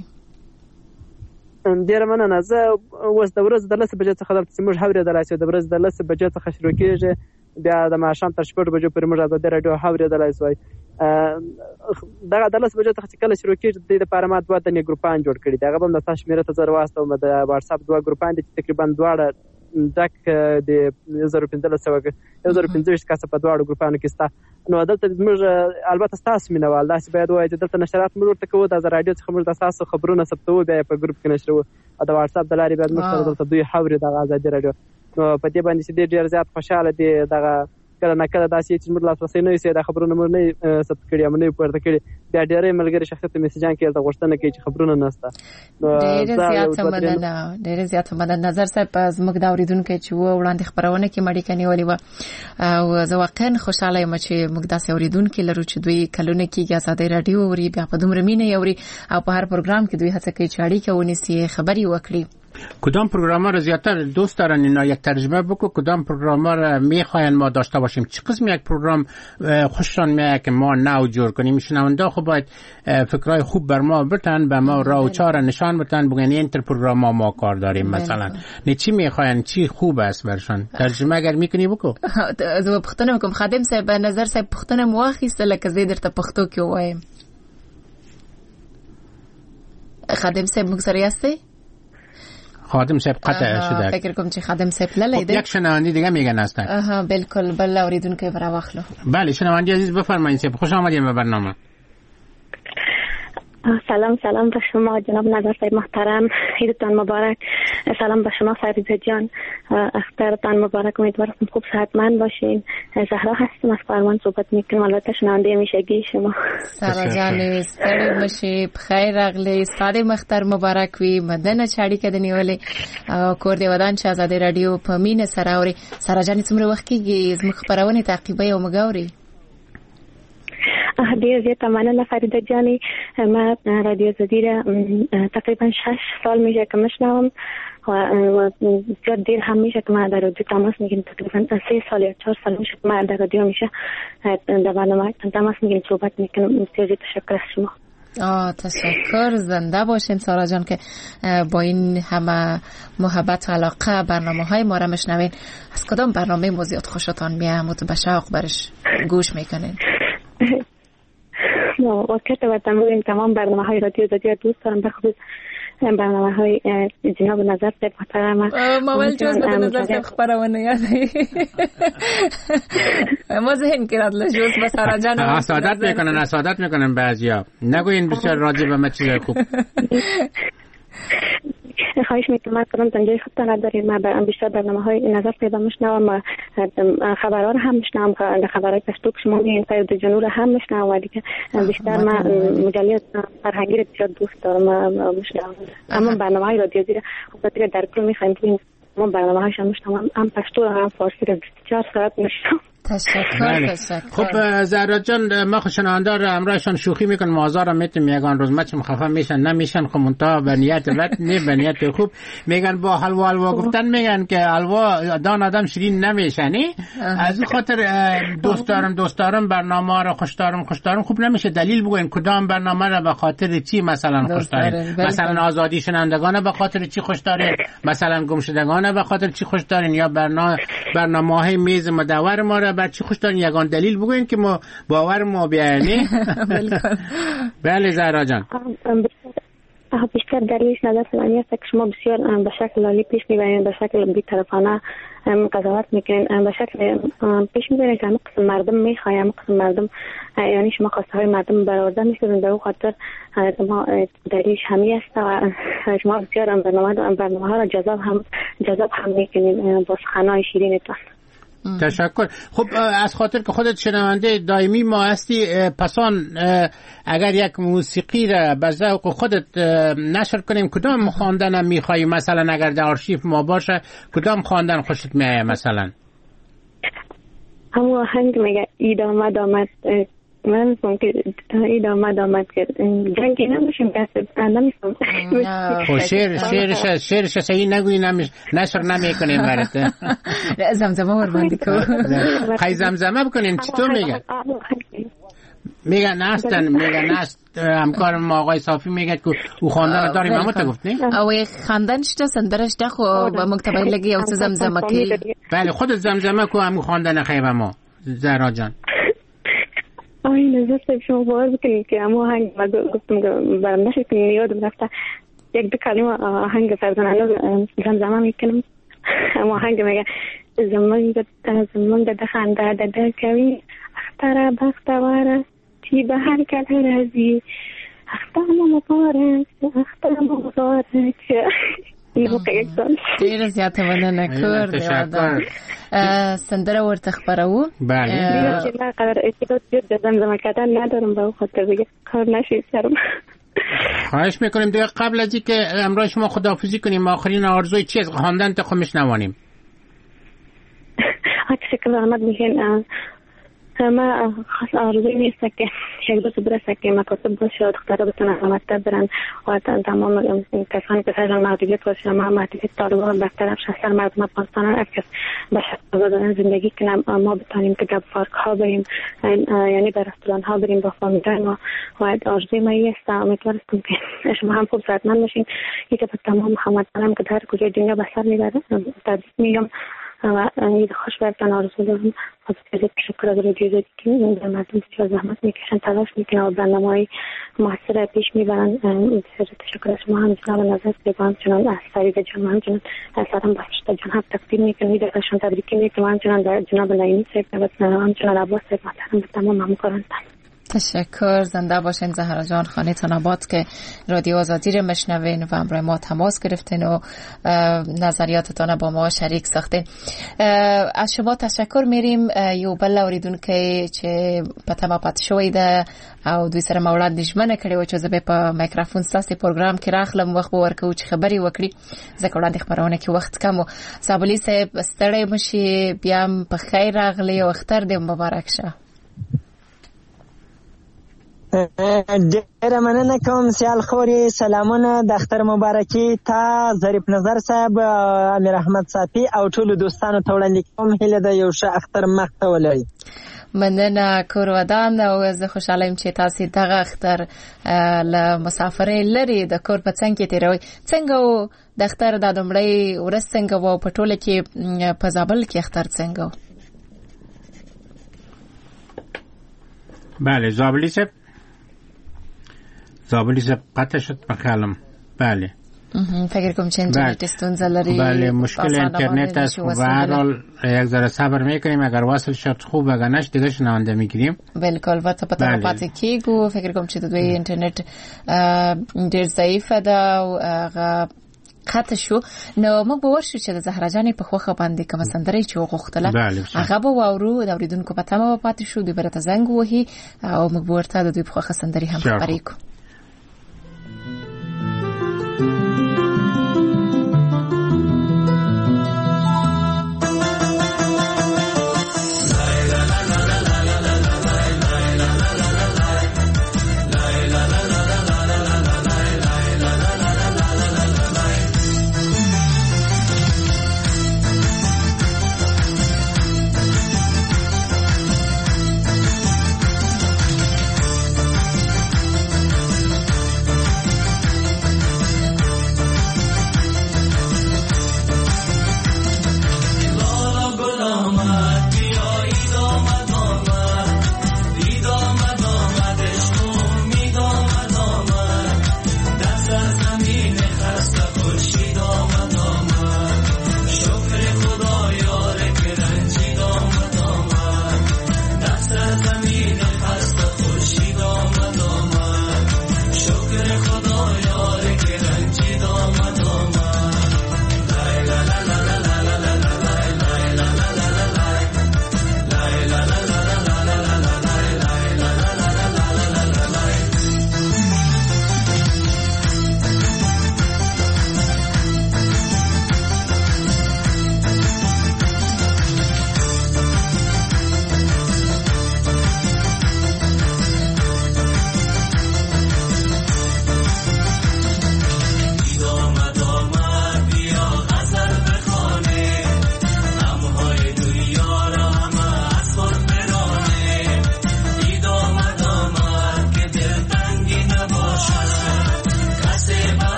ډېره مننه. زه اوس د ورځې د 10 بجې څخه دلته چې موږ اورېدلای شو، د ورځې د 10 بجې څخه شروع کېږي، بیا د ماښام تر 6 بجو پورې موږ آزادي رادیو اورېدلای شو. دغه د 10 بجې څخه چې کله شروع کېږي د دې لپاره ما 2 دنې ګروپان جوړ کړي دي. هغه به د تاسو شمیره ته زر واستوم. د واتس اپ 2 ګروپان دي چې تقریبا دواړه ډک د 1500 کسه په دواړو ګروپانو کې ستا. نو دلته موږ البته تاسو مینوال داسې باید وایي چې دلته نشرات موږ ورته کوو، د رادیو څخه موږ تاسو خبرونه ثبتوو، بیا په ګروپ کې نشروو، او د واتس اپ د لارې باید موږ سره دلته دوی حوري د آزادي رادیو. نو په دې باندې چې ډېر زیات خوشاله دي. دغه کله نه کله داسې چې موږ لاسرسي نه وي د خبرونه موږ نه ثبت کړي او نه پورته کړي، بیا ډېرې ملګري شخصیت میسجان کې د غوښتنه کوي چې خبرونه نشته. ډېر زیات مننه نظر صاحب. زموږ د اوریدونکو چې وړاندې خبرونه کې مړی کني ولې و او زه واقعا خوشاله یم چې موږ داسې اوریدونکو لرو چې دوی کلونه کېږي آزادي رادیو اوري، بیا په دومره مینه اوري او په هر پروګرام کې دوی هڅه کوي چې اړیکه ونیسي، خبري وکړي. کدام پروگرام‌ها را زیادتر دوست دارن اینا؟ یک ترجمه بکو کدام پروگرام‌ها را میخواین ما داشته باشیم؟ چه قسم یک پروگرام خوششان میاد که ما نو جور کنیم؟ شنونده خب باید فکرای خوب بر ما بتن، به ما راه و چاره نشان بدن، بگن این تر پروگرام ما کار داریم مثلا. نه چی میخواین، چی خوب است برشان؟ ترجمه اگر میکنی بکو. زه پښتنه کوم خادم صاحب نظر صاحب پښتنه مواخیسته لکه زه درته پښتو کې وایم. خادم صاحب موږ سره یاستئ؟ خادم صاحب قطع شده. فکر کوم چې خادم صاحب لاله یک شنونده دیگه میگن هستن. بالکل بل اوریدونکو برا واخلو. بله شنونده عزیز بفرمایید صاحب، خوش آمدید به برنامه. سلام به شما جناب نظر صاحب محترم، عیدتان مبارک. سلام به شما فریضه جان، اخترتان مبارک. امیدوارم خوب صحتمند باشین. زهرا هستم از فرمان صحبت میکنم، البته شنونده همیشگی شما. سارا جان ستړي مشي، بخیر راغلی، ستاسو مختر مبارک وي. مدنه چاړي کدنی ولې او کور دی ودان چې آزادي رادیو په مینه سره اوري. سارا جان څومره وخت کېږي زموږ خبرونه تعقیبوي او مګاوري؟ ډیر زیاته مننه فریده جانی. ما رادیو زدیره تقریبا 6 سال میشه که میشنوم و بسیار دیر هم میشه که ما در رادیو تماس میگیریم. تقریبا 3 سال یا 4 سال میشه که ما در رادیو میشه در برنامه تماس میگیریم، صحبت میکنم. بسیار تشکر از شما. تشکر. زنده باشین سارا جان که با این همه محبت و علاقه برنامه های ما را میشنوین. از کدام برنامه موضوعات خوشتان میاد و به شوق برش گوش میکنین؟ وقت و تمام برنامه های رادیو زدیه دوست دارم، بخصوص برنامه های جناب نظر صاحب محترم. ما ول جز به نظر صاحب خبرونه یادی ما ذهن کرد لجوز به سارا جان اسادت میکنن بعضیا. نگوین بسیار راضی به ما چیزای خوب. خواهش میکنم تنجای خودتان ندارید. من بیشتر برنامه‌های نظر پیدا میشنوم و خبرها رو هم میشنوم. خبرهای پشتو که شما میگین پیدا جنور هم میشنوم و دیگه بیشتر من مجله فرهنگی رو بسیار دوست دارم میشنوم. اما برنامه‌های رادیو زیر خودت در کل میخوایم ما برنامه‌هاش هم میشنوم، هم پشتو هم فارسی رو 24 ساعت میشنوم. تشکر. خب زهرا جان ما شنونده رو امرایشان شوخی میکنم، مازارم میتونم یگان روز مچم خفه میشن نمیشن. خب منتها به نیت بد نه به نیت خوب میگن. با حلوا گفتن میگن که حلوا دان آدم شیرین نمیشنی. از این خاطر دوست دارم برنامه رو خوش دارم خوب نمیشه. دلیل بگوین کدام برنامه رو به خاطر چی مثلا خوش دارین؟ مثلا آزادی شنوندگان به خاطر چی خوش دارین؟ مثلا گمشدگان به خاطر چی خوش دارین؟ یا برنامه‌های میز مدور ما رو چی خوش دارین؟ یگان دلیل بگوین که ما باور ما بیانی. بله زهرا جان. بیشتر دلیلش نظر فلانی است که شما بسیار به شکل عالی پیش میبرین، به شکل بی‌طرفانه قضاوت میکنین، به شکل پیش میبرین که همه قسم مردم میخواه، همه قسم مردم یعنی شما خواسته های مردم برآورده میکنین. در اون خاطر ما دلیلش همی است و شما بسیار برنامه ها را جذاب هم میکنین با سخنهای شیرینتان. تشکر. خب از خاطر که خودت شنونده دائمی ما هستی، پسان اگر یک موسیقی را به ذوق خودت نشر کنیم کدام خواندن میخوایی؟ مثلا اگر در آرشیف ما باشه کدام خواندن خوشت میاد؟ مثلا همون آهنگ میگه اید آمد من می‌فهمم که ادامه آمد که جنگی نمیشیم دست نمی‌فهمم. خب شعرش صحیح نگویی نشر نمیکنیم برات. زمزمه وربندی کو. خیلی زمزمه بکنین چطور میگه؟ میگه نست همکار ما آقای صافی میگه که او خواندن داریم همه تا گفت نه؟ او خواندن شده سندرش ده خو با مکتبه لگی او زمزمه کی؟ بله خودت زمزمه کو همون خواندن خیبه ما زهرا جان. آی نزد شما باور بکنید که اما آهنگ ما گفتم برام نشد که یادم رفته یک دو کلمه آهنگ فرزانه زمزمه میکنم. اما آهنگ میگه زمان ده خنده ده کوي اختر بختواره چی به هر کله رازی اختر مبارک ډیره زیاته مننه کور دی واده سندره ورته خبرو. بله من قرار اعتقاد زیاد زمزمه کردن ندارم به خاطر دیگه کار نشه سرم. خواهش میکنیم دیگه قبل از اینکه امروز شما خداحافظی کنیم آخرین آرزوی چی از خواندن تا خمش نوانیم؟ شکل زحمت میکنم ما خاص آرزوی نیست که یک دو برسه که مکاتب باشه دخترها بتونن مکتب برن و تمام کسانی که سرشان محدودیت باشه ما محدودیت طالبان برطرف شهر مردم افغانستان هر کس به شکل زندگی کنم ما بتونیم که در پارک ها بریم یعنی در رستوران ها بریم با فامیلای ما و آرزوی ما است امیدوارم که شما هم خوب صحتمند باشین که به تمام هموطنان که در کجای دنیا به سر میبره تبریک میگم و اید خوش برتن آرزو دارم از شکر از رادیو زدی که در مردم بسیار زحمت میکشن تلاش میکنن و برنامه‌های موثر پیش میبرن. بسیار تشکر از شما هم جناب نظر زیبا همچنان از فرید جان همچنان از سرم بخشتا جان هم تقدیم میکنم میدرشان تبریکی میکنم همچنان در جناب نعیمی صاحب و همچنان عباس صاحب محترم به تمام همکاران. تشکر. زنده باشین زهرا جان. خانه تنابات که رادیو آزادی رو مشنوین و همراه ما تماس گرفتین و نظریاتتان با ما شریک ساختین. از شما تشکر میریم. یو بل اوریدون که چه پتما پات شوی ده او دوی سره مولاد نشمنه کړي و چې زه په مایکروفون ستاسو پروګرام کې راخلم وخت ورکو چې خبري وکړي ځکه وړاندې خبرونه کې وخت کم و. زابلی صاحب ستړی مشي بیا په خیر راغلی او اختر دې مبارک شه. ډیره مننه کوم سیال خوري. سلامونه د اختر مبارکي تا ظریف نظر صاحب امیر احمد صافي او ټولو دوستانو ته وړاندې کوم. هیله ده یو ښه اختر مخته ولري. مننه کور ودان او زه خوشاله یم چې تاسو دغه اختر له مسافرۍ لري د کور په څنګه کې تیروي. څنګه و د اختر د دومړی ورځ څنګه و په ټوله کې په زابل کې اختر څنګه و؟ بله زابلی صاحب قطع شد بخیالم. بله فکر کنم چه اینترنت ستونزه لري. بله مشکل اینترنت است و هر حال یک ذره صبر میکنیم اگر واصل شد خوب اگر نشد دیگه شنونده میگیریم. بالکل و ته پته پاتې کیږو. فکر کوم چې د دوی اینترنت ډیر ضعیف ده او قطع شو. نو موږ به ورشو چې د زهرا جانې په خوخه باندې کوم سندرې چې وغوښتله هغه به واورو. د اوریدونکو په تمه پاتې شو دوی برته زنګ وهي او موږ به ورته د دوی په خوخه سندرې هم خبرې کوو.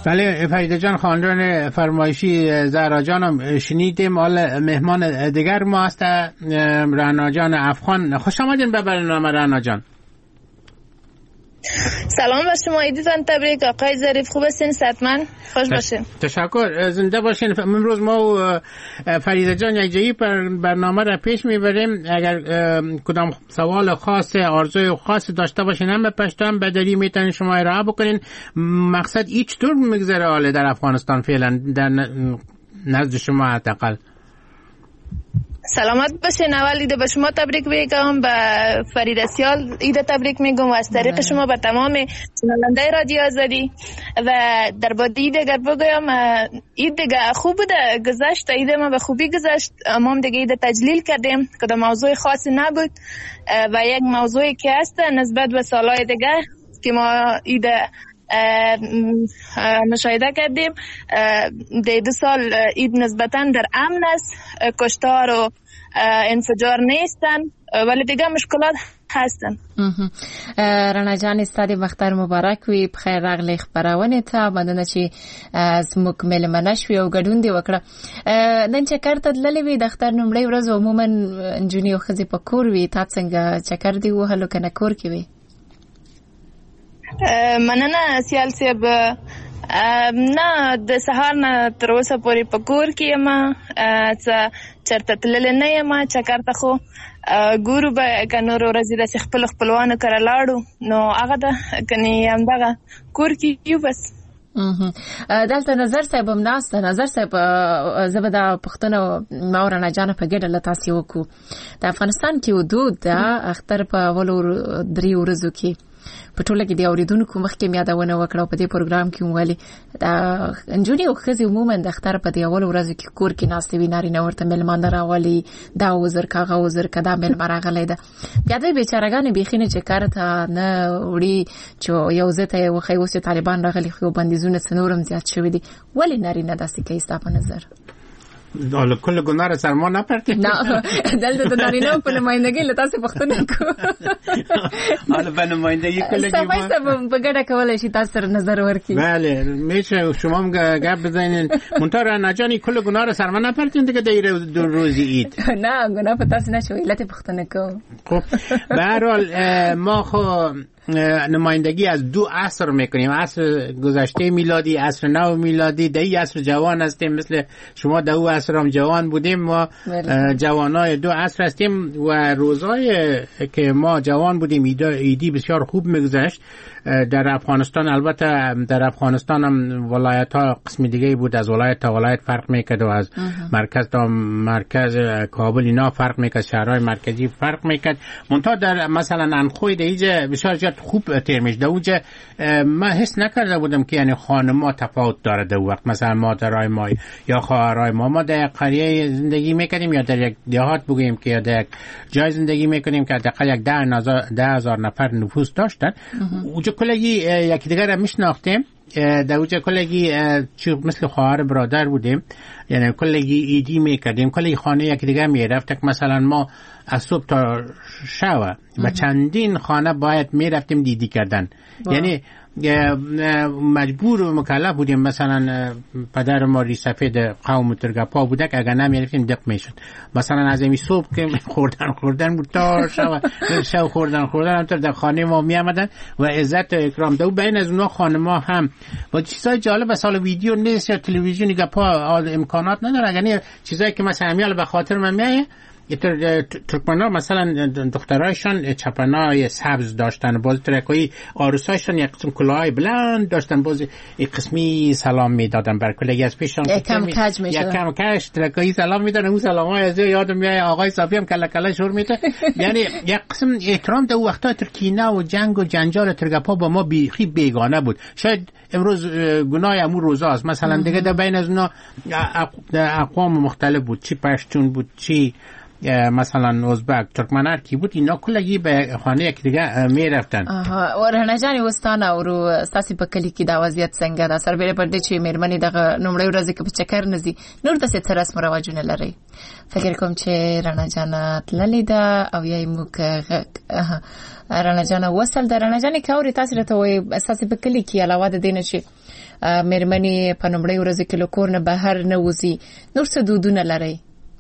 بله فریده جان، خواندن فرمایشی زهرا جانم شنیدیم. حالا مهمان دیگر ما هست رعنا جان افغان. خوش آمدین به برنامه رعنا جان. سلام بر شما، عیدتان تبریک. آقای ظریف خوب هستین؟ صحتمند خوش باشین. تشکر، زنده باشین. امروز ما و فریده جان یکجایی برنامه را پیش میبریم. اگر کدام سوال خاص، آرزوی خاص داشته باشین هم به پشتو هم بدری میتونین شما ارائه بکنین. مقصد هیچ طور میگذره حاله در افغانستان فعلا در نزد شما حداقل؟ سلامت باشین. اول عید به شما تبریک میگم، به فرید سیال عید تبریک میگم و از طریق شما به تمام شنونده رادیو آزادی. و در بعد عید اگر بگویم، عید دیگه خوب بوده، گذشت عید ما به خوبی گذشت. ما هم دیگه عید تجلیل کردیم که در موضوع خاصی نبود و یک موضوعی که هست نسبت به سالهای دیگه که ما عید مشاهده کردیم. دو سال عید نسبتاً در امن است، کشتار و انفجار نیستن، ولی دیگه مشکلات هستن. رعنا جان استادی بختر مبارک وي، بخیر راغلی خبرونه ته مننه چې زموږ مېلمه نشوي او ګډون دی وکړه. نن چکر ته تللې وې د اختر نومړی ورځ عموما نجونې او ښځې په کور وي، تا څنګه چکر دی وهلو کنه کور کې وي؟ مننه سیال صاحب. نه د سهار نه تر اوسه پورې په کور کې یم، څه چرته تللې نه یم چکر ته، خو ګورو به که نور ورځې داسې خپلو خپلوانو کره لاړو نو هغه ده، کنې همدغه کور کې یو بس. دلته نظر صاحب هم ناسته. نظر صاحب زه به دا پوښتنه ما او رعنا جانه په ګډه له تاسې وکړو. د افغانستان کې حدود ده اختر په اولو 3 ورځو کې په ټوله کې د اوریدونکو مخکې مې یادونه وکړه په دې پروګرام کې ویلي دا نجونې او ښځې عموما د اختر په دې اولو ورځو کې کور کې ناستې وي، نارینه ورته مېلمانه راولي، دا وزر کاغه وزر کدا مېلمه راغلی ده، بیا دوی بیچارهګانې بیخي نه چې کار ته نه وړي چې یو ځای ته یې وښایي اوس یې طالبان راغلي خو بندیزونه څه نور هم زیات شوي دي. ولې نارینه داسې کوي ستا په نظر؟ حالا کل گناه را سر ما نپرتیم. نه دلته د نارینه په نمایندګۍ له تاسې پوښتنه کوو. حالا په نمایندګۍ کله کې ما صاحب په ګډه کولی شي تاسو سره نظر ورکړي. بله میشه شما هم گپ بزنین. منتها رعنا جان کل گناه را سر ما نپرتیم دیگه در روز عید. نه گناه په تاسو نشو، علت پوښتنه کوو. خب به هر حال ما خو نمایندگی از 2 عصر میکنیم، عصر گذشته میلادی، عصر نو میلادی. در این عصر جوان هستیم، مثل شما در او عصر هم جوان بودیم، ما جوانای 2 عصر هستیم و روزای که ما جوان بودیم ایدی بسیار خوب میگذشت. در افغانستان البته در افغانستان هم ولایت ها قسم دیگه بود، از ولایت تا ولایت فرق میکرد و از مرکز تا مرکز کابل اینا فرق میکرد، شهرهای مرکزی فرق میکرد. منتها در مثلا انخوی دیگه بسیار زیاد خوب تیر میشد. اونجا من حس نکرده بودم که یعنی خانم ها تفاوت داره در وقت، مثلا مادرای ما یا خواهرای ما در قریه زندگی میکردیم یا در یک دیهات بگوییم که یا در یک جای زندگی میکنیم که حداقل یک 10,000 نفر نفوس داشتن. اونجا کلگی یکی دیگر را میشناختیم، در اونجا کلگی مثل خواهر برادر بودیم، یعنی کلگی ایدی میکردیم، کلگی خانه یکی دیگر میرفتیم. مثلا ما از صبح تا شب و چندین خانه باید میرفتیم دیدی کردن، یعنی مجبور و مکلف بودیم. مثلا پدر ما ری سفید قوم ترگپا بوده که اگر نمیرفتیم دق میشد. مثلا از امی صبح که خوردن بود تا شب خوردن همطور در خانه ما میامدن و عزت و اکرام دو. بین از اونا خانه ما هم با چیزای جالب و سال ویدیو نیست یا تلویزیونی گپا امکانات نداره، یعنی چیزایی که مثلا امیال به خاطر من میایه. ترکمن‌ها مثلا دخترایشان چپنای سبز داشتن، باز ترکایی آروسایشان یک قسم کلاهای بلند داشتن، باز یک قسمی سلام میدادن بر کلگی از پیشان، یک کم کج ترکایی سلام میدادن. اون سلامای از یادم میاد آقای صافی هم کله کله شور میده. یعنی یک قسم احترام در وقتا ترکینه و جنگ و جنجال ترگپا با ما بیخی بیگانه بود. شاید امروز گناه امو روزاست. مثلا دیگه در بین از اونا اقوام مختلف بود، چی پشتون بود، چی مثلا ازبک ترکمنار کی بود اینا کلگی به خانه یک دیگه میرفتن. و رڼا جانې وستانه ورو ستاسې په کلي کې دا وضعیت څنګه ده سربیره پر دې چې مېرمنې دغه لومړۍ ورځې کې په چکر نه ځي نور داسې څه رسم و رواجونه لرئ؟ فکر کوم چې رڼا جانه تللې ده او یا یې موږ رڼا جانه وصل ده. رڼا جانې که اورې تاسې راته وایي ستاسې په کلي کې علاوه د دې نه چې مېرمنې په لومړۍ ورځې کې له کور نه بهر نه وځي نور څه دودونه لرئ؟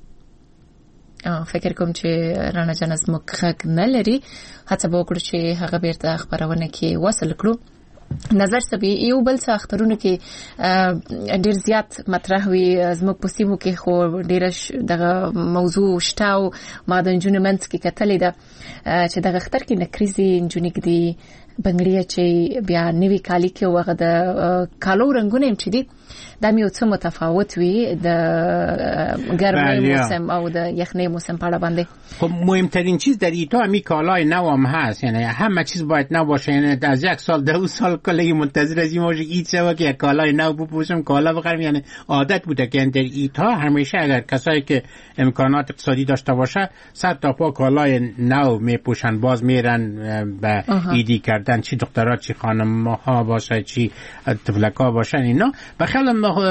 فکر کوم چې رڼا جانه زموږ غږ نه لري هڅه به وکړو چې هغه بیرته خپرونه کې وصل کړو. نظر سبي یو بل څه اخترونو کې ډیر زیات مطرح وي زموږ په سیمو کې خو ډیره دغه موضوع شته او ما د نجونو منځ کې کتلې ده چې دغه اختر کې نکریزي نجونې ږدي بنګړي چې بیا نوي کالي کې وغه د کالو رنگونه هم چې دي دا یو څه متفاوت وي د ګرمۍ موسم او د یخنۍ موسم په اړه باندې. خب مهمترین چیز در ایتا همی کالای نو هم هست یعنی همه چیز باید نو باشه یعنی از یک سال 2 سال کلی منتظر از این باشه ایت سوا که کالای نو بپوشم کالا بخرم یعنی عادت بوده که در ایتا همیشه اگر کسایی که امکانات اقتصادی داشته باشه 100 تا پا کالای نو میپوشن باز میرن به ایدی کردن چی دخترها چی خانم ها باشه چی طفلکا باشن اینا. بخیال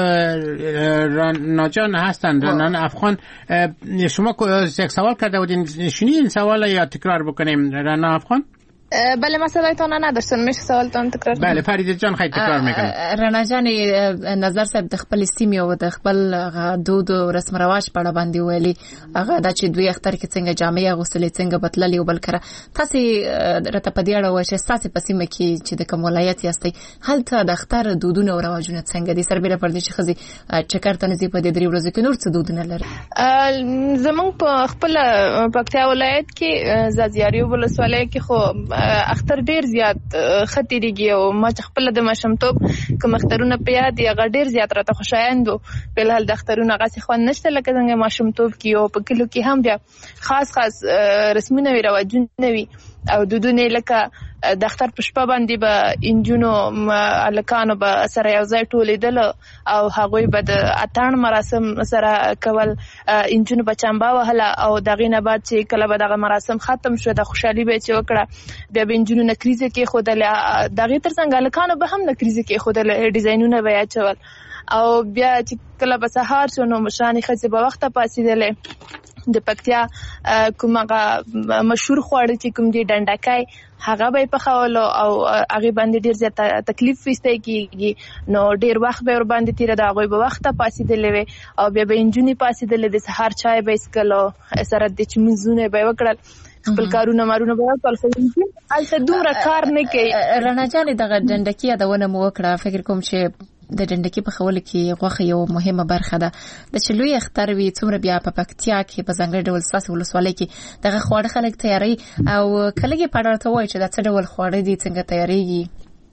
ناجان هستند رنان افغان شما یک سوال کرده بودین شنیدین سوال یا تکرار بکنیم رنان افغان؟ بله ما صدایتون نداشتم میشه سوالتون تکرار بله فرید جان خیلی تکرار میکنم. رڼا جانې نظر صاحب د خپل سیمې او د خپل دود او رسم رواج په اړه باندې ویلي هغه د چې دوی اختر کې څنګه جامې اغوستلې څنګه بدللې او بل کړه تاسو راته په دې اړه وایئ چې تاسو په سیمه کې چې د کوم ولایت یاستئ هلته د اختر دودونه او رواجونه څنګه دي سربیره پر دې چې ښځې چکر ته نه ځي په دې 3 ورځو کې نور څه دودونه لري؟ زمونږ په خپل پکتیا ولایت کې زازیاریو ولسوالۍ کې خو اختر ډیر زیات خطرېږي او ما چې خپل د ماشومتوب کوم اخترونه په یاد دي هغه ډیر زیات راته خوشایندو په الحال د اخترونه هغه څه خوند نشته لکه څنګه ماشومتوب کې او په کلو کې هم بیا خاص رسمونه وی رواجونه وي او دودونه لکه د اختر په شپه باندې به انجونو الکانو به سره یو ځای ټولیدل او هغوی به د اتان مراسم سره کول انجونو به چمبا وهله او دغه نه بعد چې کله به دغه مراسم ختم شو د خوشحالي به چې وکړه بیا به انجونو نکریزه کې خودل دغه ترڅنګ الکانو به هم نکریزه کې خودل ډیزاینونه به اچول او بیا چې کله به سهار شو نو مشانې خځې به وخته پاسېدلې د پکتیا کومه مشهور خواړه چې کوم دي ډنډکای هغه به په خولو او هغه باندې ډیر زیات تکلیف وسته کیږي نو ډیر وخت به ور باندې تیر دا هغه به وخته پاسېدلې او بیا به انجونی پاسېدلې د سهار چای به اسکلو سره د چمنځونه به وکړل خپل کارونه مارونه به وکړل خو البته دومره کار نه کوي. رڼا جانې دغه ډنډکی یادونه مو وکړه فکر کوم چې د ډنډکی په خول کې غوښه یو مهمه برخه ده د چلوي اختر وی څومره بیا په پکتیا کې په ځنګړي ډول ساسو ولسوالۍ کې دغه خواړه خلک تیاری او کلهږي پړاته وای چې دا څه ډول خواړه دي څنګه تیاریږي؟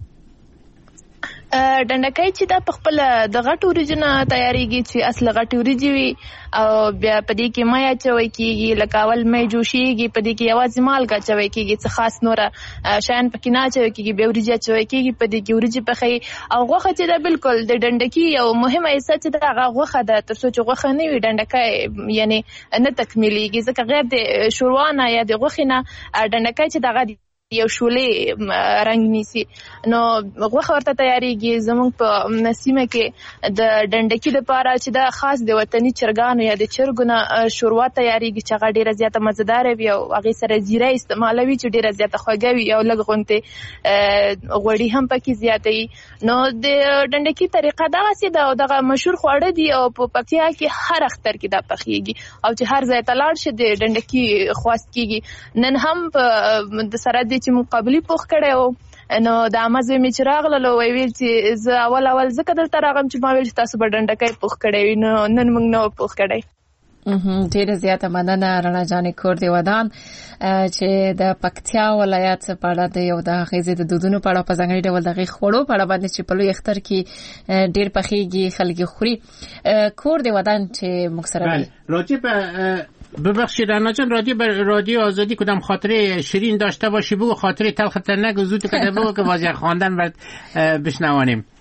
ډنډکای چې دا په خپل د غټ اوریجن تیاریږي چې اصل غټ اوریجن وي او بیا په دې کې مایا چوي کیږي لکه اول مې جوشيږي په دې کې یوازې مالګه چوي کیږي څه خاص نور شاین پکې نه چوي کیږي به اوریجن چوي کیږي په دې کې اوریجن په خي او غوخه چې دا بالکل د ډنډکی یو مهمه حصہ چې دا غوخه ده تر څو چې غوخه نه وي ډنډکای یعنی نه تکمیليږي ځکه غیر د شوروانه یا د غوخینه ډنډکای چې دغه یو شولې رنگ نیسی نو غوښه ورته تیاریږي زموږ په نسیمه کې د ډنډکی لپاره چې دا خاص د وطني چرګانو یا د چرګونو شوروا تیاریږي چې هغه ډیره زیاته مزیدار وي او هغه سره زیره استعمالوي چې ډیره زیاته خوږه وي او لږ غونته غوړي هم پکې زیاته وي نو د ډنډکی طریقه دا سي دا دغه مشهور خواړه دي او په پکتیا کې هر اختر کې دا پخېږي او چې هر ځای ته لاړ شي د ډنډکی خواست کیږي نن هم د سره چې مقابلي پوخ کړي او نو د امازه می چراغ له ویل چې زه اول زکه دلته راغم چې ما ویل چې تاسو به ډنډکای پوخ کړي نو نن موږ نو پوخ کړي. ډیره زیاته مننه رڼا جانې کور دی ودان چې د پکتیا ولایت په اړه د یو د غیزې د دودونو په اړه په ځانګړي ډول د غي خوړو په اړه باندې چې په لوی اختر کې ډیر پخېږي خلک خوري کور دی ودان چې موږ سره راځي په ببخشید رڼا جان رادیو آزادی کدام خاطره شیرین داشته باشی بگو خاطره تلخ نگو زود کده بگو که واضح خواندن برد بشنوانیم.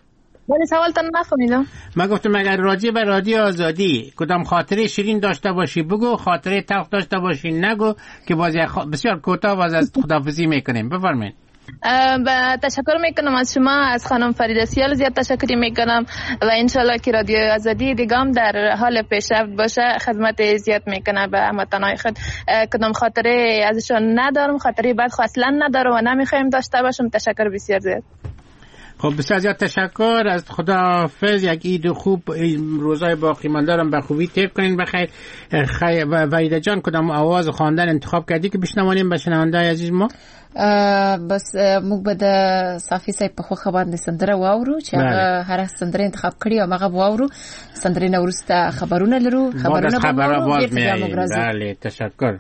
ولی سوالتون نفهمیدم. من گفتم اگر راجع به رادیو آزادی کدام خاطره شیرین داشته باشی بگو، خاطره تلخ داشته باشی نگو، که بسیار کوتاه باز از خداحافظی میکنیم. بفرمایید. با تشکر میکنم از شما، از خانم فریده سیال زیاد تشکری میکنم و انشالله که رادیو آزادی دیگه در حال پیشرفت باشه، خدمت زیاد میکنه به هموطنان خود. کدام خاطره ازشون ندارم، خاطره بد خو اصلا ندارم و نمیخوایم داشته باشم. تشکر بسیار زیاد. خب بسیار زیاد تشکر، از خداحافظ، یک عید خوب، روزای باقی مانده رو به خوبی طی کنین. بخیر. وحیده جان کدام آواز خواندن انتخاب کردی که بشنوانیم به شنونده‌های عزیز ما؟ بس موږ به د صافي صاحب په خوښه باندې سندره واورو چې هغه سندره انتخاب کړي او هغه واورو. سندرې نه وروسته خبرونه لرو، خبرونه باز میاییم. بله تشکر.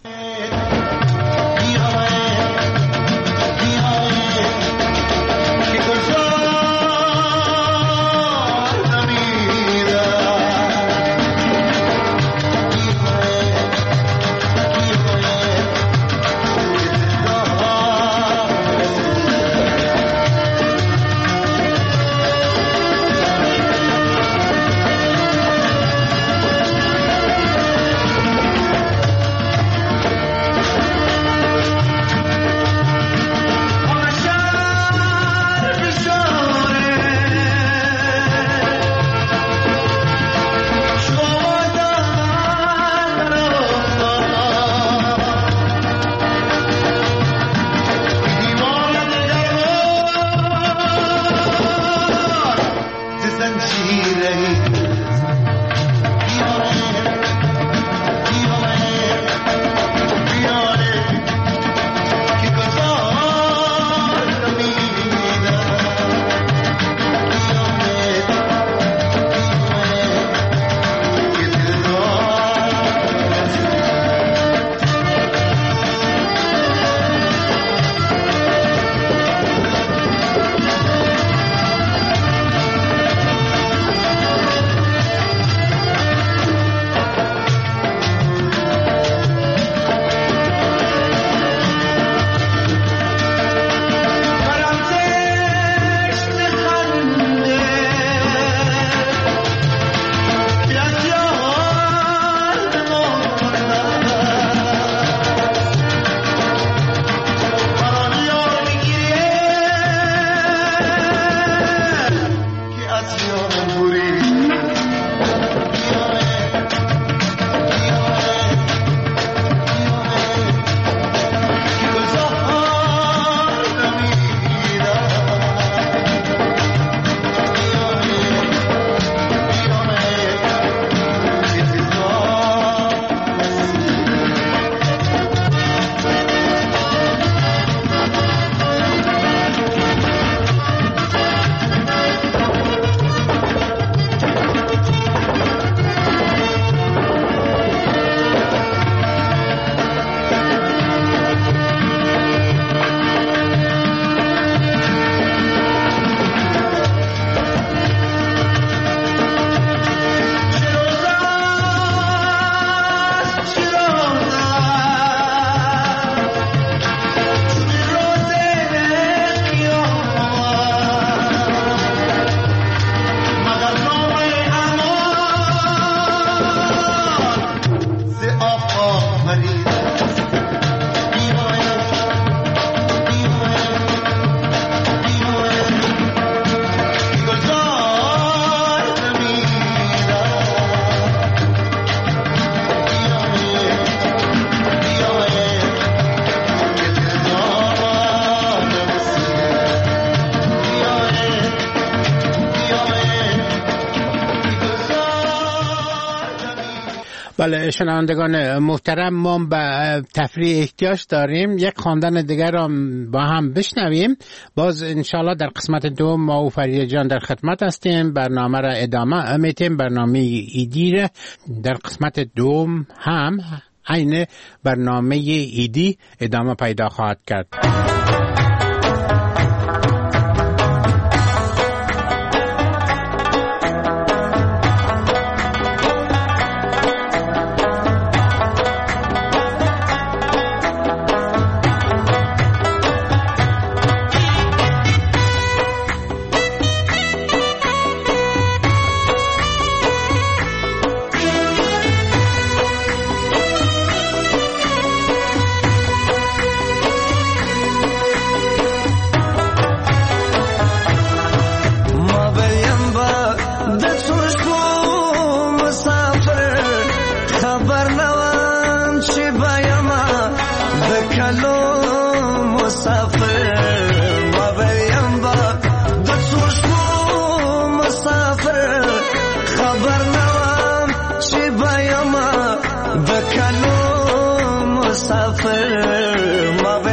بله شنوندگان محترم، ما به تفریح احتیاج داریم. یک خواندن دیگر را با هم بشنویم. باز انشالله در قسمت دوم ما و فریده جان در خدمت هستیم. برنامه را ادامه میتیم. برنامه ایدی را در قسمت دوم هم عین برنامه ایدی ادامه پیدا خواهد کرد. کلو مسافر ما ویم با د څوشمو مسافر خبر نوام چې بایم د کلو مسافر ما